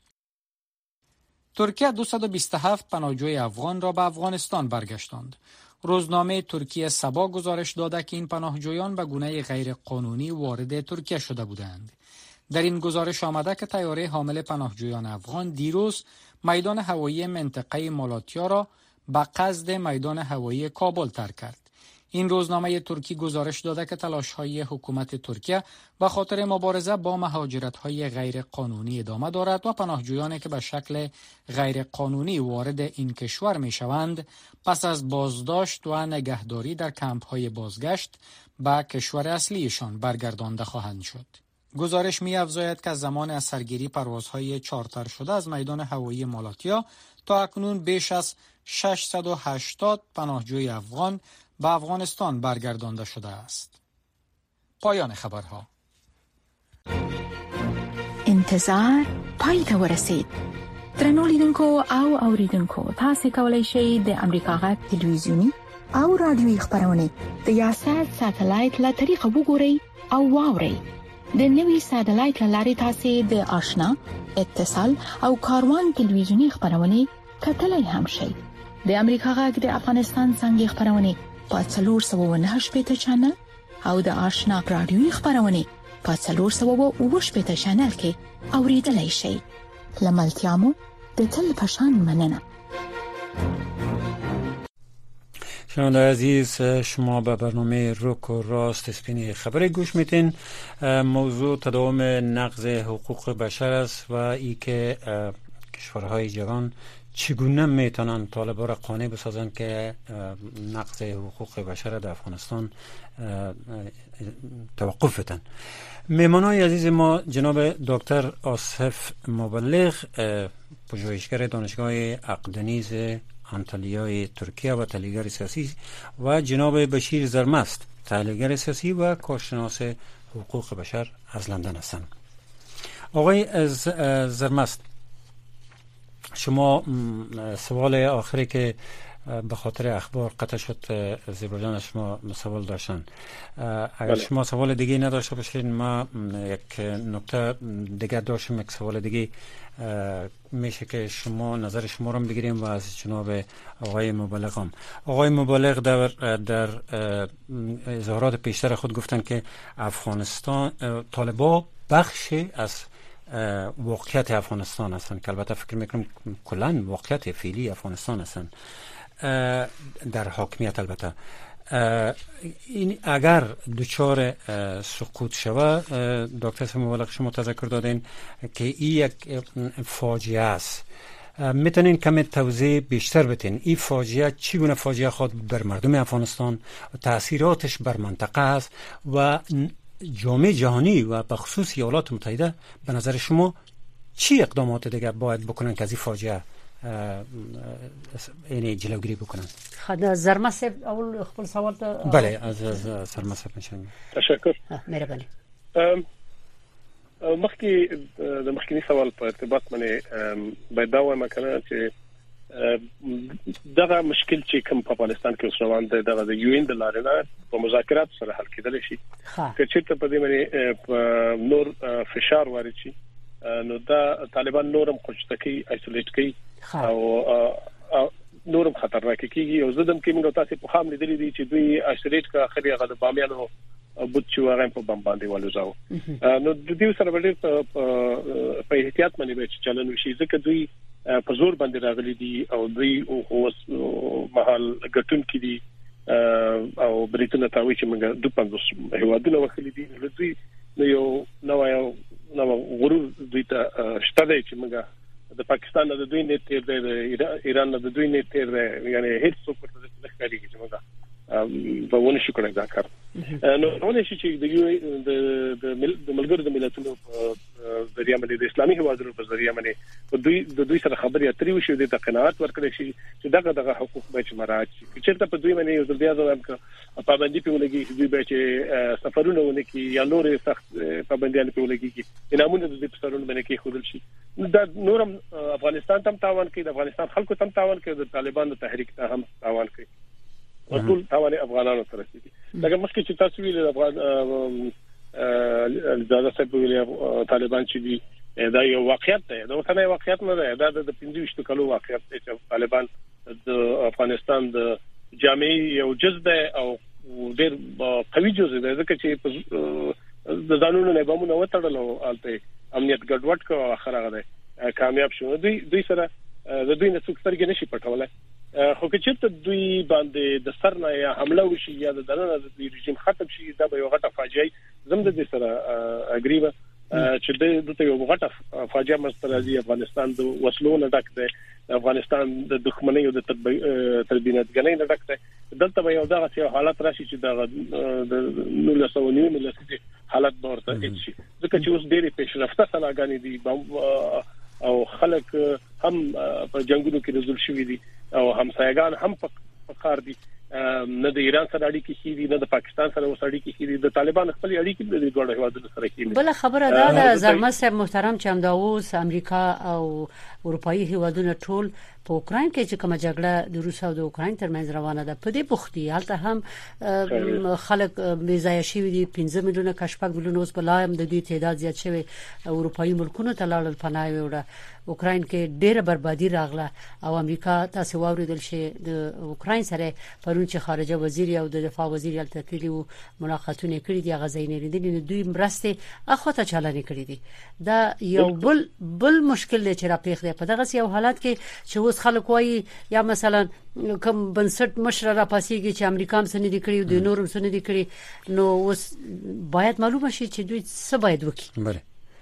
ترکیه 227 پناهجوی افغان را به افغانستان برگشتاند. روزنامه ترکیه سبا گزارش داده که این پناهجویان به گونه غیر قانونی وارد ترکیه شده بودند. در این گزارش آمده که طیاره حامل پناهجویان افغان دیروز میدان هوایی منطقه مالاتیا را به قصد میدان هوایی کابل ترک کرد. این روزنامه ترکی گزارش داده که تلاش‌های حکومت ترکیه به خاطر مبارزه با مهاجرت‌های غیر قانونی ادامه دارد و پناهجویانی که به شکل غیر قانونی وارد این کشور می‌شوند پس از بازداشت و نگهداری در کمپ‌های بازگشت به کشور اصلیشان برگردانده خواهند شد. گزارش می‌افزاید که زمان از سرگیری پروازهای چارتر شده از میدان هوایی مالاتیا تا اکنون بیش از 680 پناهجوی افغان به افغانستان برگردانده شده است. پایان خبرها. انتظار پای ته ورسید. درنو لیدونکو او اوریدونکو تاسو کولی شئ د امریکا غږ تلویزیونی او رادیوي خبرونه د یاشر ساتلایت له طریقه وګورئ او واورئ. د نوي ساتلایت لارې تاسو د آشنا، اتصال او کاروان تلویزیونی خبرونه کتلای هم شئ. د امریکا غږ د افغانستان څنګه خبرونه په 498 چینل او د آشنا رادیوي خبرونه په 498 چینل کې اوریدلای شئ. لملتیامو د تل پشان مننه. شنوندگان عزیز، شما به برنامه روک و راست اسپین خبری گوش میتین. موضوع تداوم نقض حقوق بشر است و ای که کشورهای جهان چگونه میتونن طالبان را قانع بسازن که نقض حقوق بشر در افغانستان توقف بدن. مهمانای عزیز ما جناب دکتر آصف مبلغ، پژوهشگر دانشگاه اقدنیز انطالیای ترکیه و تحلیلگر سیاسی، و جناب بشیر زرمست، تحلیلگر سیاسی و کارشناس حقوق بشر از لندن هستند. آقای زرمست، شما سوال آخری که به خاطر اخبار قطع شد زیبا جان شما سوال داشتن، اگر شما سوال دیگه نداشته باشین ما یک نکته دیگه داشتیم، یک سوال دیگه میشه که شما نظر شما رو بگیریم و از جناب آقای مبلغ هم. آقای مبلغ در اظهارات پیشتر خود گفتن که افغانستان طالبان بخشی از واقعیت افغانستان هستند، که البته فکر میکنم کلا واقعیت فعلی افغانستان هستند در حاکمیت. البته این اگر دچار سقوط شود، دکتر مبلغ شما تذکر دادین که این یک فاجعه است، میتونین کمی توضیح بیشتر بدین این فاجعه چگونه فاجعه خود بر مردم افغانستان، تاثیراتش بر منطقه است و جامعه جهانی و به خصوص ایالات متحده به نظر شما چی اقدامات دیگر باید بکنن که از این فاجعه یعنی جلوگیری بکنن؟ خدا زرمست اول خپل سوال ته. بله، از زرمست میشم. تشکر. مهرباني. مخکې سوال په ارتباط باندې باید دا وایم کنه چې دغه مشکل چې کوم په افغانستان کې اوس روان دی دغه د یو ان د لارې نه په مذاکرات سره حل کېدل شي. که چېرته په دې باندې نور فشار وارد شي نو دا طالبان نورم خوشتکی ایسولیټ کوي او نورم خطرناک کیږي. او زدم کې موږ تاسو په خام لیدلې دي چې دوی ایسولیټ کا اخري هغه د بامیانو بوت چې هغه په بم باندې ولوځاو. نو د دې سره ولې په احتیاط باندې به چلن وشي ځکه دوی په زور باندې راغلي دي او دوی اوس محل ګټون کې دي او بریټن ته وایي چې موږ 25 هیوادونه وخلي دي. دوی یو نو غرور دوی ته شته دی چې موږ د پاکستان د دوی نه تیر دی، د ایران د دوی نه تیر دی، یعنی هیڅ څوک په دې نه کوي چې موږ په ونه شو کړی دا کار. نو ولې چې د ملګرو د ملتونو ذریعہ باندې د اسلامي هوادارو په ذریعہ باندې د دوی سره خبرې اترې وشي د تقنعات ورکړي شي چې دغه حقوق به مراعات شي چې چېرته په دوی باندې یو ځل بیا ځم پابندي په ولګي چې دوی به چې سفرونه ونکي یا نور سخت پابنديان په ولګي کې انامونه د دې سفرونو باندې کې خودل شي دا نورم افغانستان تم تاوان کوي د افغانستان خلکو تم تاوان کوي د طالبانو تحریک ته هم تاوان کوي ټول تاوان افغانانو سره دي دا مخکې چې تاسو ویل افغان دا څه په ویل طالبان چې دي دا یو واقعیت دی دا څنګه واقعیت نه دی دا د 15 کلو واقعیت دی چې طالبان د افغانستان د جامعي یو جزء دی او ډېر قوي جزء دی ځکه چې د ځانونو نه بمونه وټړل او الته امنیت ګډوډ کو اخر هغه کامیاب شو دوی سره د دوی نه څوک سترګې نشي پټولای خو که چې دوی باندې د سر نه یا حمله وشي یا د دننه د رژیم ختم شي دا به یو غټه فاجعه زم د دې سره اګریبه چې د یو غټه فاجعه مسترازي افغانستان د وسلو نه ډک دی افغانستان د دښمنۍ او د تربینتګنۍ نه ډک دی دلته به یو دغه حالت راشي چې د 1990 ملي حالت ورته شي ځکه چې اوس ډېری پیشرفته سلاګانی دي او خلک هم په جنگونو کې نزول شوي دي او همسایگان هم په کار دي نه د ایران سره اړیکې کیږي نه د پاکستان سره اوس اړیکې کیږي د طالبان خپل اړیکې د دوه هیوادونو سره کیږي بل خبره دا ده زلمه صاحب محترم چې همداوس امریکا او اروپאי هیوادونه ټول په اوکرين کې چې کومه جګړه د روس او د اوکرين ترمنځ روانه ده په دې بوختي حالت هم خلک بې ځای شي دي 15 میلیونه کشپک میلیونه اوس بلایم د دې تعداد زیات شوی اروپאי ملکونو ته لاړل پناه وړه اوکرين کې ډېره بربادي راغله او امریکا تاسو واوریدل شي د اوکرين سره پرون چې خارجه وزیر او د دفاع وزیر التتلی او ملاقاتونه کړې دي غزاینې لري دوی مرسته اخوته چالانه کړې دي دا یو بل مشکل دی چې را پیښ دی په دغه یو حالت کې چې اوس خلک وایي یا مثلا کوم بنسټ مشر را پاسيږي چې امریکا هم سندې کړی او د نورم سندې کړی نو اوس باید معلومه شي چې دوی څه باید وکړي بله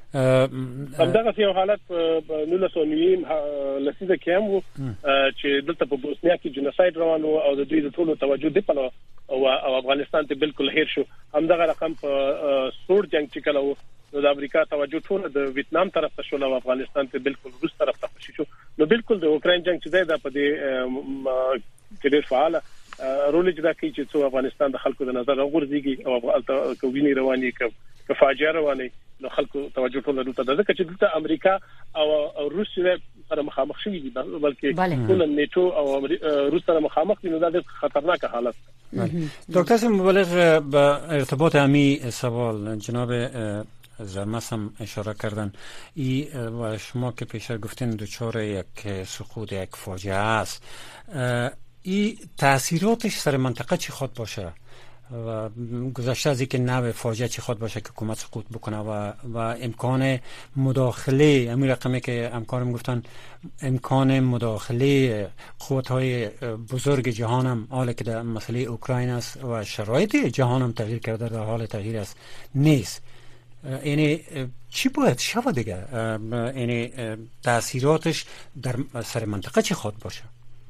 همدغه یو حالت په 1990 لسیده کې هم چې دلته په بوسنیا کې جنوساید روان او د دوی د ټولو توجه دی په او افغانستان ته بالکل هیر شو همدغه رقم په سور جنگ چې کله د امریکا توجه ټول د ویتنام طرف ته شو او افغانستان ته بالکل روس طرف ته شو نو بالکل د اوکرين جنگ چې دا په دې کې ډېر فعال رول اجرا کوي چې څو افغانستان د خلکو د نظر غورځيږي او کوینی رواني ک فاجعه رواني نو خلکو توجه ټول ورته ده ځکه چې دلته امریکا او روس سره مخامخ شوي دي بلکې ټول نیټو او روس سره مخامخ دي نو دا ډېر خطرناک حالت دکتر صاحب مبلغ به ارتباط امی سوال جناب زلمسم اشاره کردن و شما که پیشتر گفتین دوچار یک سقوط یک فاجعه است این تاثیراتش سر منطقه چی خود باشه و گذشته از اینکه نوع فاجعه چی خود باشه که حکومت سقوط بکنه و امکان مداخله همین رقمی که همکارم گفتن امکان مداخله قوت‌های بزرگ جهان هم حالا که در مسئله اوکراین است و شرایط جهان هم تغییر کرده در حال تغییر است نیست یعنی چی باید شود دیگه یعنی تاثیراتش در سر منطقه چی خود باشه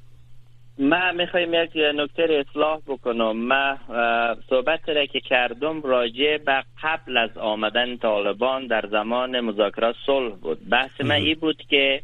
من میخوایم یک نکته اصلاح بکنم من صحبت را که کردم راجع به قبل از آمدن طالبان در زمان مذاکرات صلح بود بحث من این بود که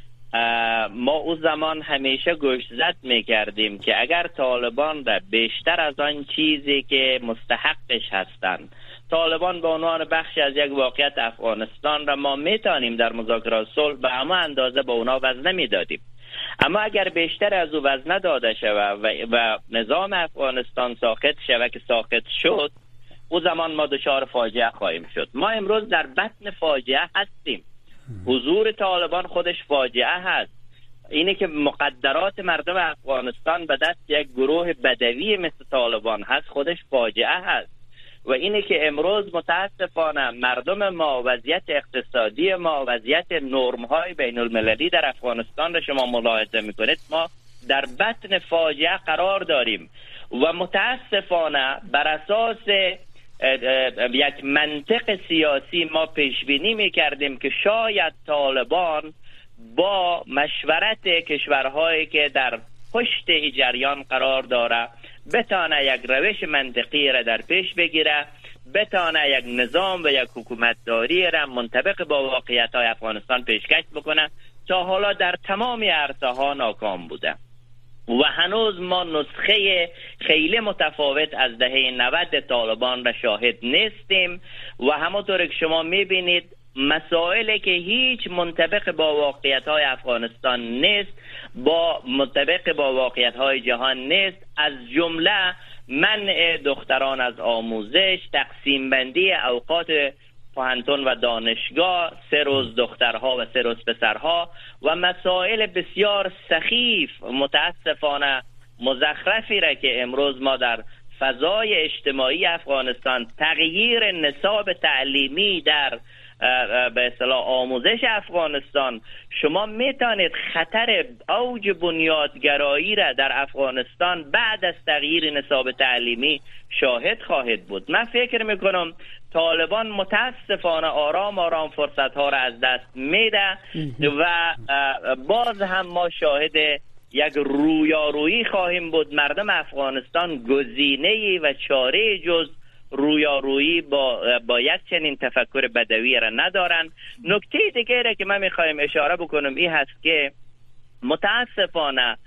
ما اون زمان همیشه گوشزد میکردیم که اگر طالبان را بیشتر از آن چیزی که مستحقش هستند طالبان به عنوان بخشی از یک واقعیت افغانستان را ما میتونیم در مذاکرات صلح به همه اندازه به اونا وزنه میدادیم اما اگر بیشتر از او وزنه داده شود و نظام افغانستان ساخت شود که ساخت شد او زمان ما دچار فاجعه خواهیم شد ما امروز در بطن فاجعه هستیم حضور طالبان خودش فاجعه هست اینه که مقدرات مردم افغانستان به دست یک گروه بدوی مثل طالبان هست خودش فاجعه هست و اینه که امروز متاسفانه مردم ما وضعیت اقتصادی ما وضعیت نرم‌های بین المللی در افغانستان را شما ملاحظه میکنید ما در بطن فاجعه قرار داریم و متاسفانه بر اساس یک منطق سیاسی ما پیش بینی میکردیم که شاید طالبان با مشورت کشورهایی که در پشت جریان قرار داره بتانه یک روش منطقی را در پیش بگیره، بتانه یک نظام و یک حکومتداری را منطبق با واقعیت‌های افغانستان پیشکش بکنه. تا حالا در تمام عرصه‌ها ناکام بوده و هنوز ما نسخه خیلی متفاوت از دهه 90 طالبان را شاهد نیستیم و همونطور که شما میبینید مسائلی که هیچ منطبق با واقعیت‌های افغانستان نیست، با منطبق با واقعیت‌های جهان نیست، از جمله منع دختران از آموزش، تقسیم بندی اوقات پوهنتون و دانشگاه، 3 روز دخترها و 3 روز پسرها و مسائل بسیار سخیف متاسفانه مزخرفی را که امروز ما در فضای اجتماعی افغانستان، تغییر نصاب تعلیمی در به اصطلاح آموزش افغانستان، شما میتونید خطر اوج بنیادگرایی را در افغانستان بعد از تغییر نصاب تعلیمی شاهد خواهد بود. من فکر میکنم طالبان متاسفانه آرام آرام فرصت ها را از دست میده و باز هم ما شاهد یک رویارویی خواهیم بود. مردم افغانستان گزینه‌ای و چاره جز رویارویی با یک چنین تفکر بدوی را ندارن. نکته دیگری که من میخوایم اشاره بکنم این هست که متاسفانه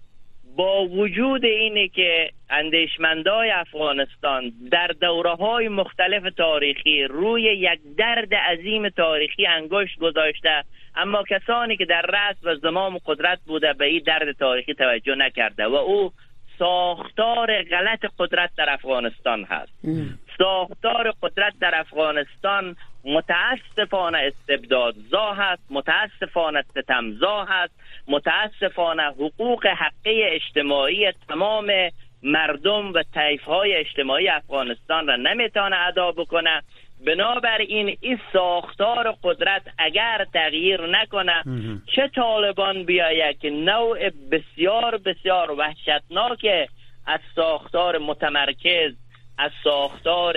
با وجود اینه که اندیشمندای افغانستان در دوره‌های مختلف تاریخی روی یک درد عظیم تاریخی انگشت گذاشته، اما کسانی که در رأس و زمام قدرت بوده به این درد تاریخی توجه نکرده و او ساختار غلط قدرت در افغانستان هست. ساختار قدرت در افغانستان متاسفانه استبدادزا هست، متاسفانه ستمزا هست، متاسفانه حقوق حقی اجتماعی تمام مردم و طیف‌های اجتماعی افغانستان را نمیتونه ادا بکنه. بنابراین این ساختار قدرت اگر تغییر نکنه، چه طالبان بیاید که نوع بسیار بسیار وحشتناک از ساختار متمرکز، از ساختار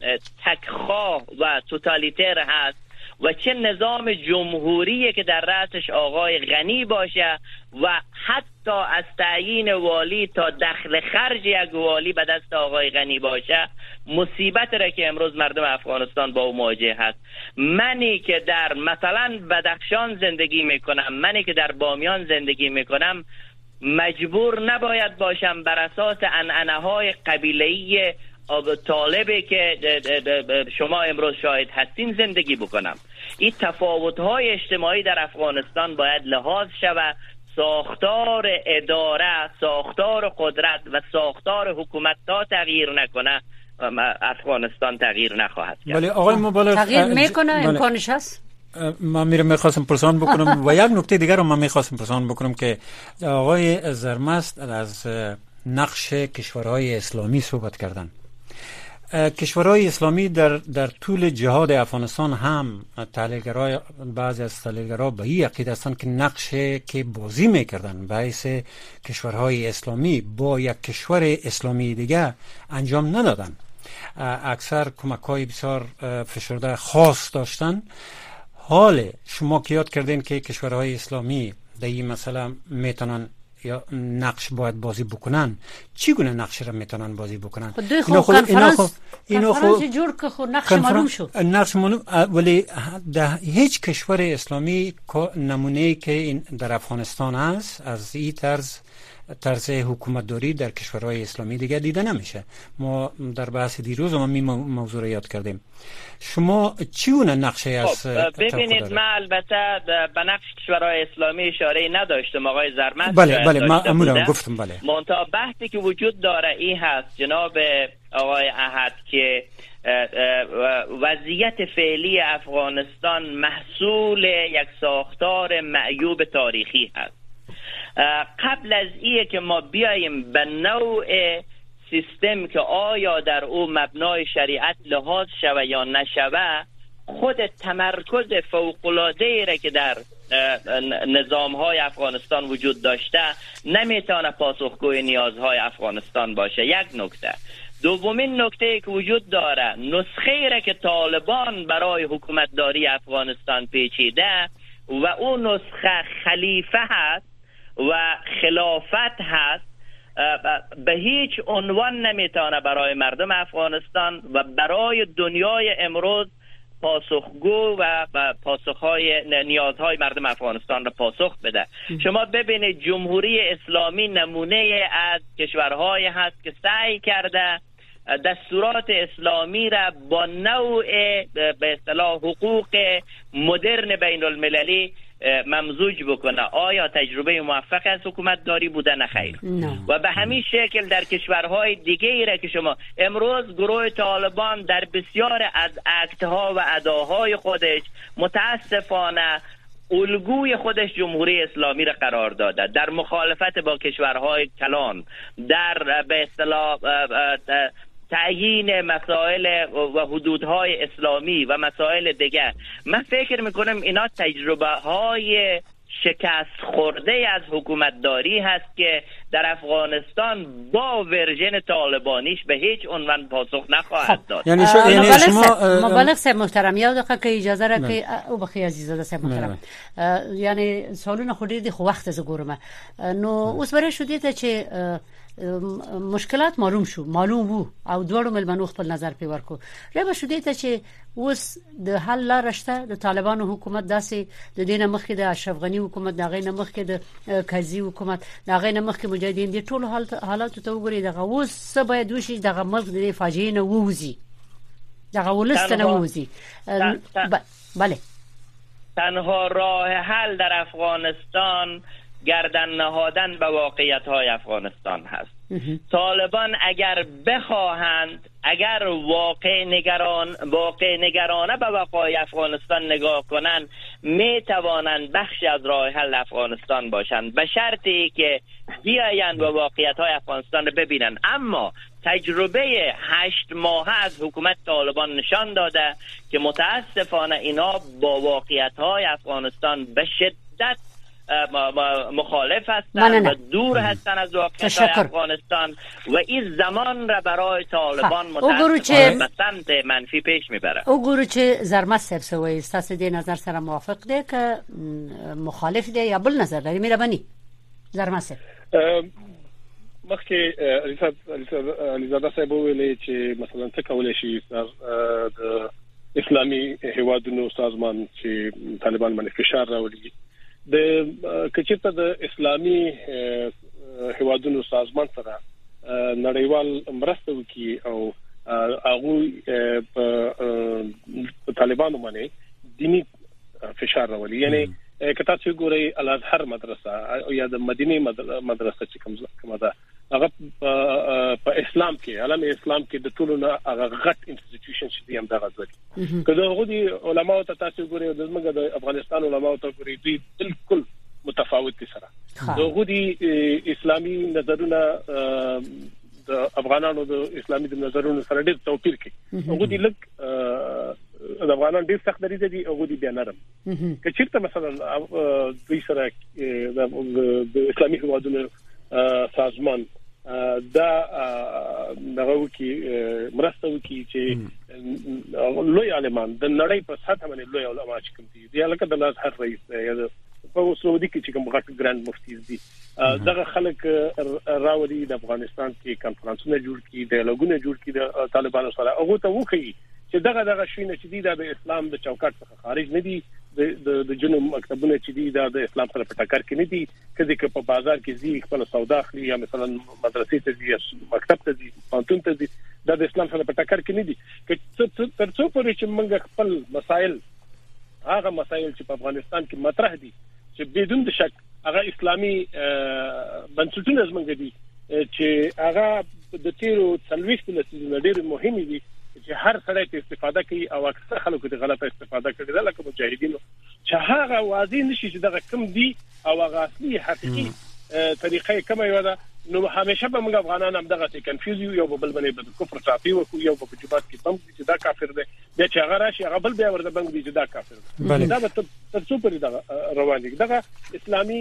تکخواه و توتالیتر هست و چه نظام جمهوری که در رأسش آقای غنی باشه و حتی از تعیین والی تا دخل خرج یک والی به دست آقای غنی باشه، مصیبت را که امروز مردم افغانستان با او مواجه هست. منی که در مثلا بدخشان زندگی میکنم، منی که در بامیان زندگی میکنم، مجبور نباید باشم بر اساس عنعنه‌های قبیله‌ای طالبی که شما امروز شاهد هستین زندگی بکنم. این تفاوت‌های اجتماعی در افغانستان باید لحاظ شود. ساختار اداره، ساختار قدرت و ساختار حکومت تا تغییر نکنه افغانستان تغییر نخواهد کرد. ولی آقای مبالغ تغییر میکنه، امکانش هست؟ من میخواستم پرسان بکنم و یک نکته دیگر رو من میخواستم پرسان بکنم که آقای زرمست از نقش کشورهای اسلامی صحبت کردن. کشورهای اسلامی در طول جهاد افغانستان هم تحلیلگرای بعضی از تحلیلگرا به این عقیده هستند که نقش که بازی میکردن باعث کشورهای اسلامی با یک کشور اسلامی دیگه انجام ندادن. اکثر کمک‌های بسیار فشرده خاص داشتن. حال شما که یاد کردین که کشورهای اسلامی در این مسئله میتونن یا نقش باید بازی بکنن، چگونه نقش را میتونن بازی بکنن؟ اینا خود جور که خود نقش معلوم شد. نقش معلوم، ولی در هیچ کشور اسلامی نمونه‌ای که این در افغانستان هست از این طرز حکومتداری در کشورهای اسلامی دیگه دیده نمیشه. ما در بحث دیروز هم این موضوع را یاد کردیم. شما چگونه نقشه از ببینید، من البته به نقش کشورهای اسلامی اشاره نداشتم، آقای زرمست. بله من گفتم. بله، منتها بحثی که وجود داره این هست جناب آقای احد که وضعیت فعلی افغانستان محصول یک ساختار معیوب تاریخی هست. قبل از اینه که ما بیاییم به نوع سیستم که آیا در او مبنای شریعت لحاظ شوه یا نشوه، خود تمرکز فوق‌العاده‌ای را که در نظام‌های افغانستان وجود داشته نمیتونه پاسخگوی نیازهای افغانستان باشه. یک نکته. دومین نکته که وجود داره، نسخه‌ای را که طالبان برای حکومتداری افغانستان پیچیده و اون نسخه خلیفه هست و خلافت هست به هیچ عنوان نمیتونه برای مردم افغانستان و برای دنیای امروز پاسخگو و پاسخهای نیازهای مردم افغانستان را پاسخ بده. شما ببینید جمهوری اسلامی نمونه از کشورهایی هست که سعی کرده دستورات اسلامی را با نوع به اصطلاح حقوق مدرن بین المللی ممزوج بکنه. آیا تجربه موفق از حکومت داری بوده؟ نه خیر. و به همین شکل در کشورهای دیگه ای را که شما امروز گروه طالبان در بسیار از اکتها و اداهای خودش متاسفانه الگوی خودش جمهوری اسلامی را قرار داده، در مخالفت با کشورهای کلان، در به اصطلاح تعیین مسائل و حدودهای اسلامی و مسائل دیگه. من فکر میکنم اینا تجربه های شکست خورده از حکومتداری هست که در افغانستان با ورژن طالبانیش به هیچ عنوان پاسخ نخواهد داد. یعنی شما مبالغ صاحب محترم یاد دقیقه که اجازه را که او بخی عزیزاده صاحب محترم یعنی سوالونه خودی خو وخت از ګورم نو اوس برای شدیته چې مشکلات معلوم وو او دوړو ملمنو خپل نظر په ورکو ربه شدیته چې اوس د حل لار شته. د طالبانو حکومت داسې د دینه مخکې د اشرف غنی حکومت د غینه مخکې د کزی حکومت د غینه مخکې مجاهدین دي ټول حالات ته وګوري دغه اوس څه باید وشي دغه ملک د فاجعه نه ووزي دغه ولست نه ووزي. بله تنها راه حل در افغانستان گردن نهادن به واقعیت‌های افغانستان هست. طالبان اگر بخواهند، اگر واقع نگرانه به وقایع افغانستان نگاه کنند، می توانند بخشی از راه حل افغانستان باشند به شرطی که بیایند و واقعیت‌های افغانستان رو ببینند. اما تجربه 8 ماهه از حکومت طالبان نشان داده که متاسفانه اینا با واقعیت‌های افغانستان به شدت مخالف هستند و دور هستند از واقعیت‌های افغانستان و این زمان را برای طالبان متاسفانه به سمت منفی پیش میبره. او ګورو چې زرمت صاحب سوي تاسو دې نظر سره موافق دي که مخالف دي یا بل نظر لري؟ مهرباني زرمت صاحب. مخکې علیزاده صاحب ویلي چې مثلا څه کولای شي د اسلامي هیوادونو سازمان چې طالبان باندې فشار راوړي د کچته د اسلامي هیوادونو سازمان سره نړیوال مرسته وکي او هغه په طالبانو باندې دینی فشار راوړي. یعنی کته چې ګوري الازهر مدرسه یا د مدینه مدرسه چې کومه ده هغه په اسلام کې عالم اسلام کې د ټولو نه هغه غټ انسټیټیوشن چې دی هم دغه ځای کله هغه دي علماء ته تاسو ګوري د زمګه د افغانستان علماء ته ګوري دوی بالکل متفاوت دي سره هغه دي اسلامي نظرونه د افغانانو د اسلامي نظرونو سره ډېر توپیر کوي. هغه دي لک د افغانان ډېر سخت دي دي هغه دي بیا نرم که چیرته مثلا دوی سره د اسلامي هیوادونو سازمان دا دغه وکي مرسته وکي چې لوی عالمان د نړۍ په سطح باندې لوی علما چې کوم دي لکه د الازهر رئیس یا په سعودي کې چې کوم غټ ګراند مفتي دي دغه خلک راوړي د افغانستان کې کانفرنسونه جوړ کړي ډایالوګونه جوړ کړي د طالبانو سره هغه ته وکړي چې دغه شینه چې دي د اسلام د چوکاټ څخه خارج نه دي د جنوب مکتبونه چې دي د اسلام سره په ټکر کې نه دي کله چې په بازار کې زی خپل سودا اخلي یا مثلا مدرسې ته دي مکتب ته دي پانتون ته دي د اسلام سره په ټکر کې نه دي چې ترڅو پورې چې موږ خپل مسائل هغه مسائل چې په افغانستان کې مطرح دي چې بدون د شک هغه اسلامي بنسټونه زمونږ دي چې هغه د تیرو څلويخت لسیزونو ډېر مهمه دي چې هر سړی ته استفاده کوي او اکثر خلکو ته غلطه استفاده کوي لکه مجاهدینو چې هغه واضح نشي چې دغه کم دي او هغه اصلي حقيقي طریقې کومه یو ده نو همیشه به موږ افغانان هم دغه کنفیوز یو بل باندې د کفر صافي وکړو یو په جوبات کې بم چې دا کافر دی بیا چې هغه راشي هغه بل بیا ورته بم دي چې دا کافر دی دا به ترڅو پرې دا روان دي دغه اسلامي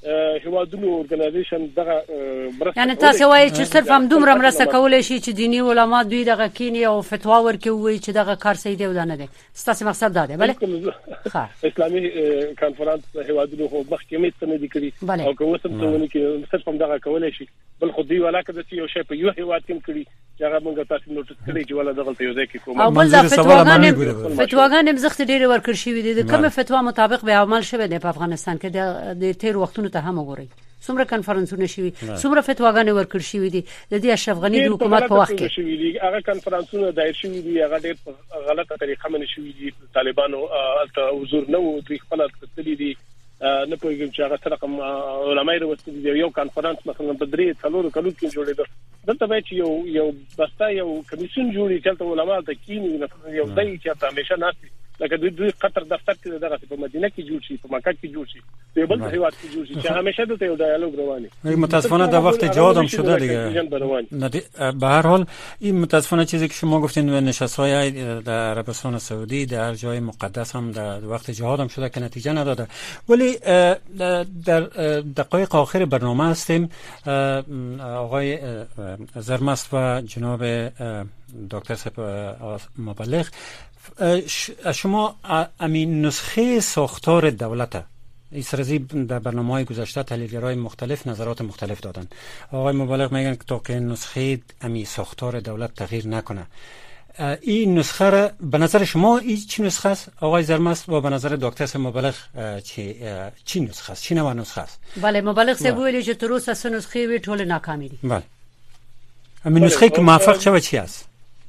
هوادونو اورګنایزیشن دغه مرسته یعنی تاسو وایي چې صرف هم دومره مرسته کولای شي چې دینی علما دوی دغه کینی او فتوا ورکوي چې دغه کار صحیح دی ودانه دي ستاسو مقصد دا دی بله اسلامي کانفرنس هوادونو خو مخکې څه نه دي کړی او که وسم څه ونی کې صرف هم دغه کولای شي بل خو دی ولا کده چې یو شی په یو هواد کې کړی چې هغه موږ تاسو نوټس کړی چې ولا دغه ته یو ځای کې کوم او بل فتواګان زخت ډیره ورکړ شي دي کومه فتوا مطابق به عمل شوه د افغانستان کې د تیر وختونو ته هم وګورئ څومره کنفرانسونه شوي څومره فتواګانې ورکړ شوي دي د دې اشرف غنی د حکومت په وخت کې هغه کنفرانسونه دایر شوي دي هغه ډېر غلطه طریقه باندې شوي دي طالبانو الته حضور نه و دوی خپل تللی دي نه پوهیږم چې هغه سره کوم علماء وروستي دي یو کنفرانس مثلا په 3-4 کلو کې جوړېده دلته به چې یو بستا یو کمیسیون جوړي چې ته علماء ته کینی یو ځای چې ته همیشه ناشې لکه دوی قطر دفتر کې دغه په مدینه کې جوړ شي په مکه کې جوړ شي په بل هیواد کې جوړ شي چې همیشه دته یو ډایالوګ رواني متاسفانه در وقت جهاد هم شده دیگه به هر حال این متاسفانه چیزی که شما گفتین و نشست‌های در عربستان سعودی در جای مقدس هم در وقت جهاد هم شده که نتیجه نداده ولی در دقایق آخر برنامه هستیم آقای زرمست و جناب دکتر مبلغ شما امین نسخه ساختار دولت ایسرزی در برنامه‌های گذشته تحلیلگرای مختلف نظرات مختلف دادن آقای مبلغ میگن که تا که نسخه امی ساختار دولت تغییر نکنه این نسخه را به نظر شما چی نسخه است آقای زرمست و به نظر دکتر مبلغ چی نسخه است چی نوع نسخه است بله مبلغ صاحب ویلي چې تر اوسه څه نسخې وي ټول ناکامې دي بله امین نسخه که موافق شوه چی است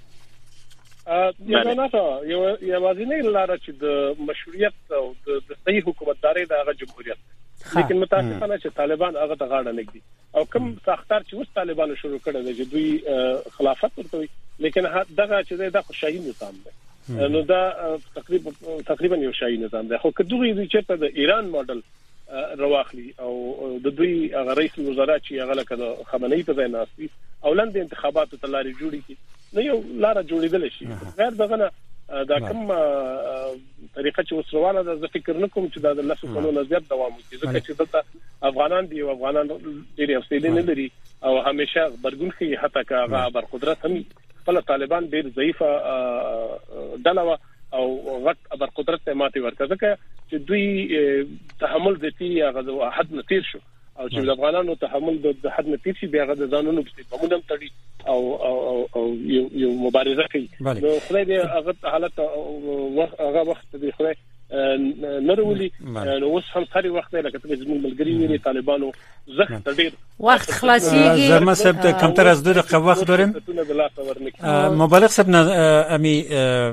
یو وازینه لاره چې د مشروعیت او د صحیح حکومتداري دغه جمهوریت لیکن متاسفانه چې طالبان هغه ته غاړه نږدي او کوم ساختار چې اوس طالبانو شروع کړی دی چې دوی خلافت ورته لیکن دغه چې د خوشاهي نظام دی نو دا تقریبا یو شاهي نظام دی خو که دوی چې په د ایران ماډل رواخلی او د دوی هغه رئیس وزرا چې هغه لکه د خامنه‌ای په ځای ناسي او لاندې انتخاباتو ته لارې جوړې کی نو یو لار جوړېدل شي غیر دغه دا کوم طریقه چې وسروانه د فکر نکوم چې دا د لاسو کولو زیات دوام وکړي ځکه چې دلته افغانان دی او افغانان ډېر افسیدل نه لري او همیشه برګون کې حتی که هغه بر قدرت هم خپل طالبان ډېر ضعیفه ډله او غټ بر قدرت ته ماتې ورکړه ځکه چې دوی تحمل ذاتي هغه حد نه تیر شو او چې د افغانانو تحمل د حد نه تیر شي بیا غو د ځانونو په موږ هم تړي او یو مبارزه کوي نو خدای دې هغه حالت هغه وخت دې خدای نرولي نو اوس هم هر وخت لکه ته زموږ ملګری ویلي طالبانو زخت ډېر وخت خلاصيږي زرما صاحب کمتر از 2 دقیقه وخت داریم مبلغ صاحب امی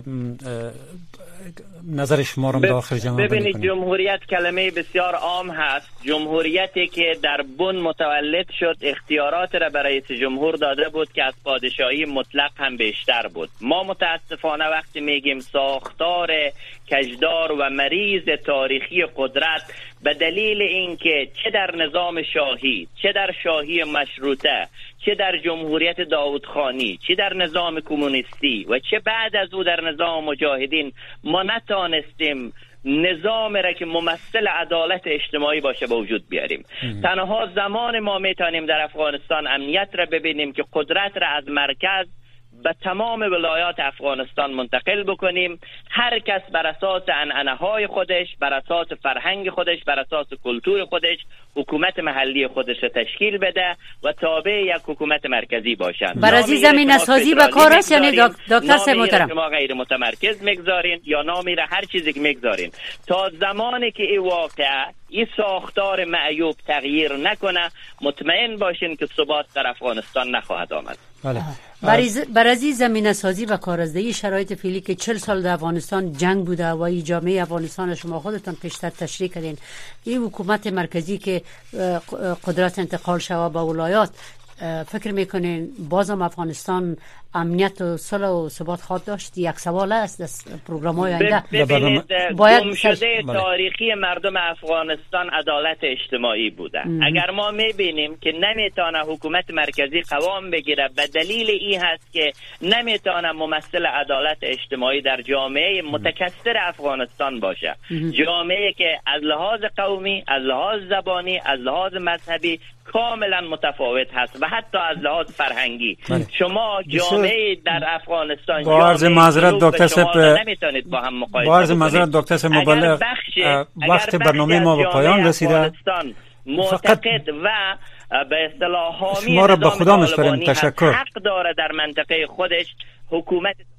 نظر شما رو به آخر جمع ببینید جمهوریت کلمه بسیار عام هست جمهوریتی که در بن متولد شد اختیارات را برای رئیس جمهور داده بود که از پادشاهی مطلق هم بیشتر بود ما متاسفانه وقتی میگیم ساختار کجدار و مریض تاریخی قدرت به دلیل اینکه چه در نظام شاهی چه در شاهی مشروطه چه در جمهوریت داودخانی چه در نظام کمونیستی و چه بعد از او در نظام مجاهدین ما نتانستیم نظام را که ممثل عدالت اجتماعی باشه به وجود بیاریم تنها زمان ما میتونیم در افغانستان امنیت را ببینیم که قدرت را از مرکز به تمام ولایات افغانستان منتقل بکنیم هر کس بر اساس عنعنه‌های خودش بر اساس فرهنگ خودش بر اساس کلتور خودش حکومت محلی خودش را تشکیل بده و تابع یک حکومت مرکزی باشند برای زمینه سازی و کار است یعنی دکتر صاحب محترم شما غیر متمرکز میگذارین یا نامی را هر چیزی که میگذارین تا زمانی که این واقعه این ساختار معیوب تغییر نکنه مطمئن باشین که ثبات در افغانستان نخواهد آمد بله برای زمینه سازی و کارزدهی شرایط فعلی که 40 سال در افغانستان جنگ بوده و این جامعه افغانستان شما خودتان پیشتر تشریح کردین این حکومت مرکزی که قدرت انتقال شوه به ولایات فکر میکنین بازم افغانستان امنیت و صلح و ثبات خواهد داشت؟ یک سوال است در پروگرام‌های آینده. ببینید باید گمشده تاریخی مردم افغانستان عدالت اجتماعی بوده. اگر ما می‌بینیم که نمیتونه حکومت مرکزی قوام بگیره به دلیل این هست که نمیتونه ممثل عدالت اجتماعی در جامعه متکثر افغانستان باشه، جامعه که از لحاظ قومی، از لحاظ زبانی، از لحاظ مذهبی کاملا متفاوت هست و حتی از لحاظ فرهنگی. شما جامعه در افغانستان با عرض معذرت دکتر صاحب نمیتونید با هم مقایسه با عرض معذرت دکتر صاحب مبلغ وقت برنامه ما به پایان رسیده. معتقد و به اصطلاح حامی شما را به خدا می‌سپاریم. تشکر. حق داره در منطقه خودش حکومت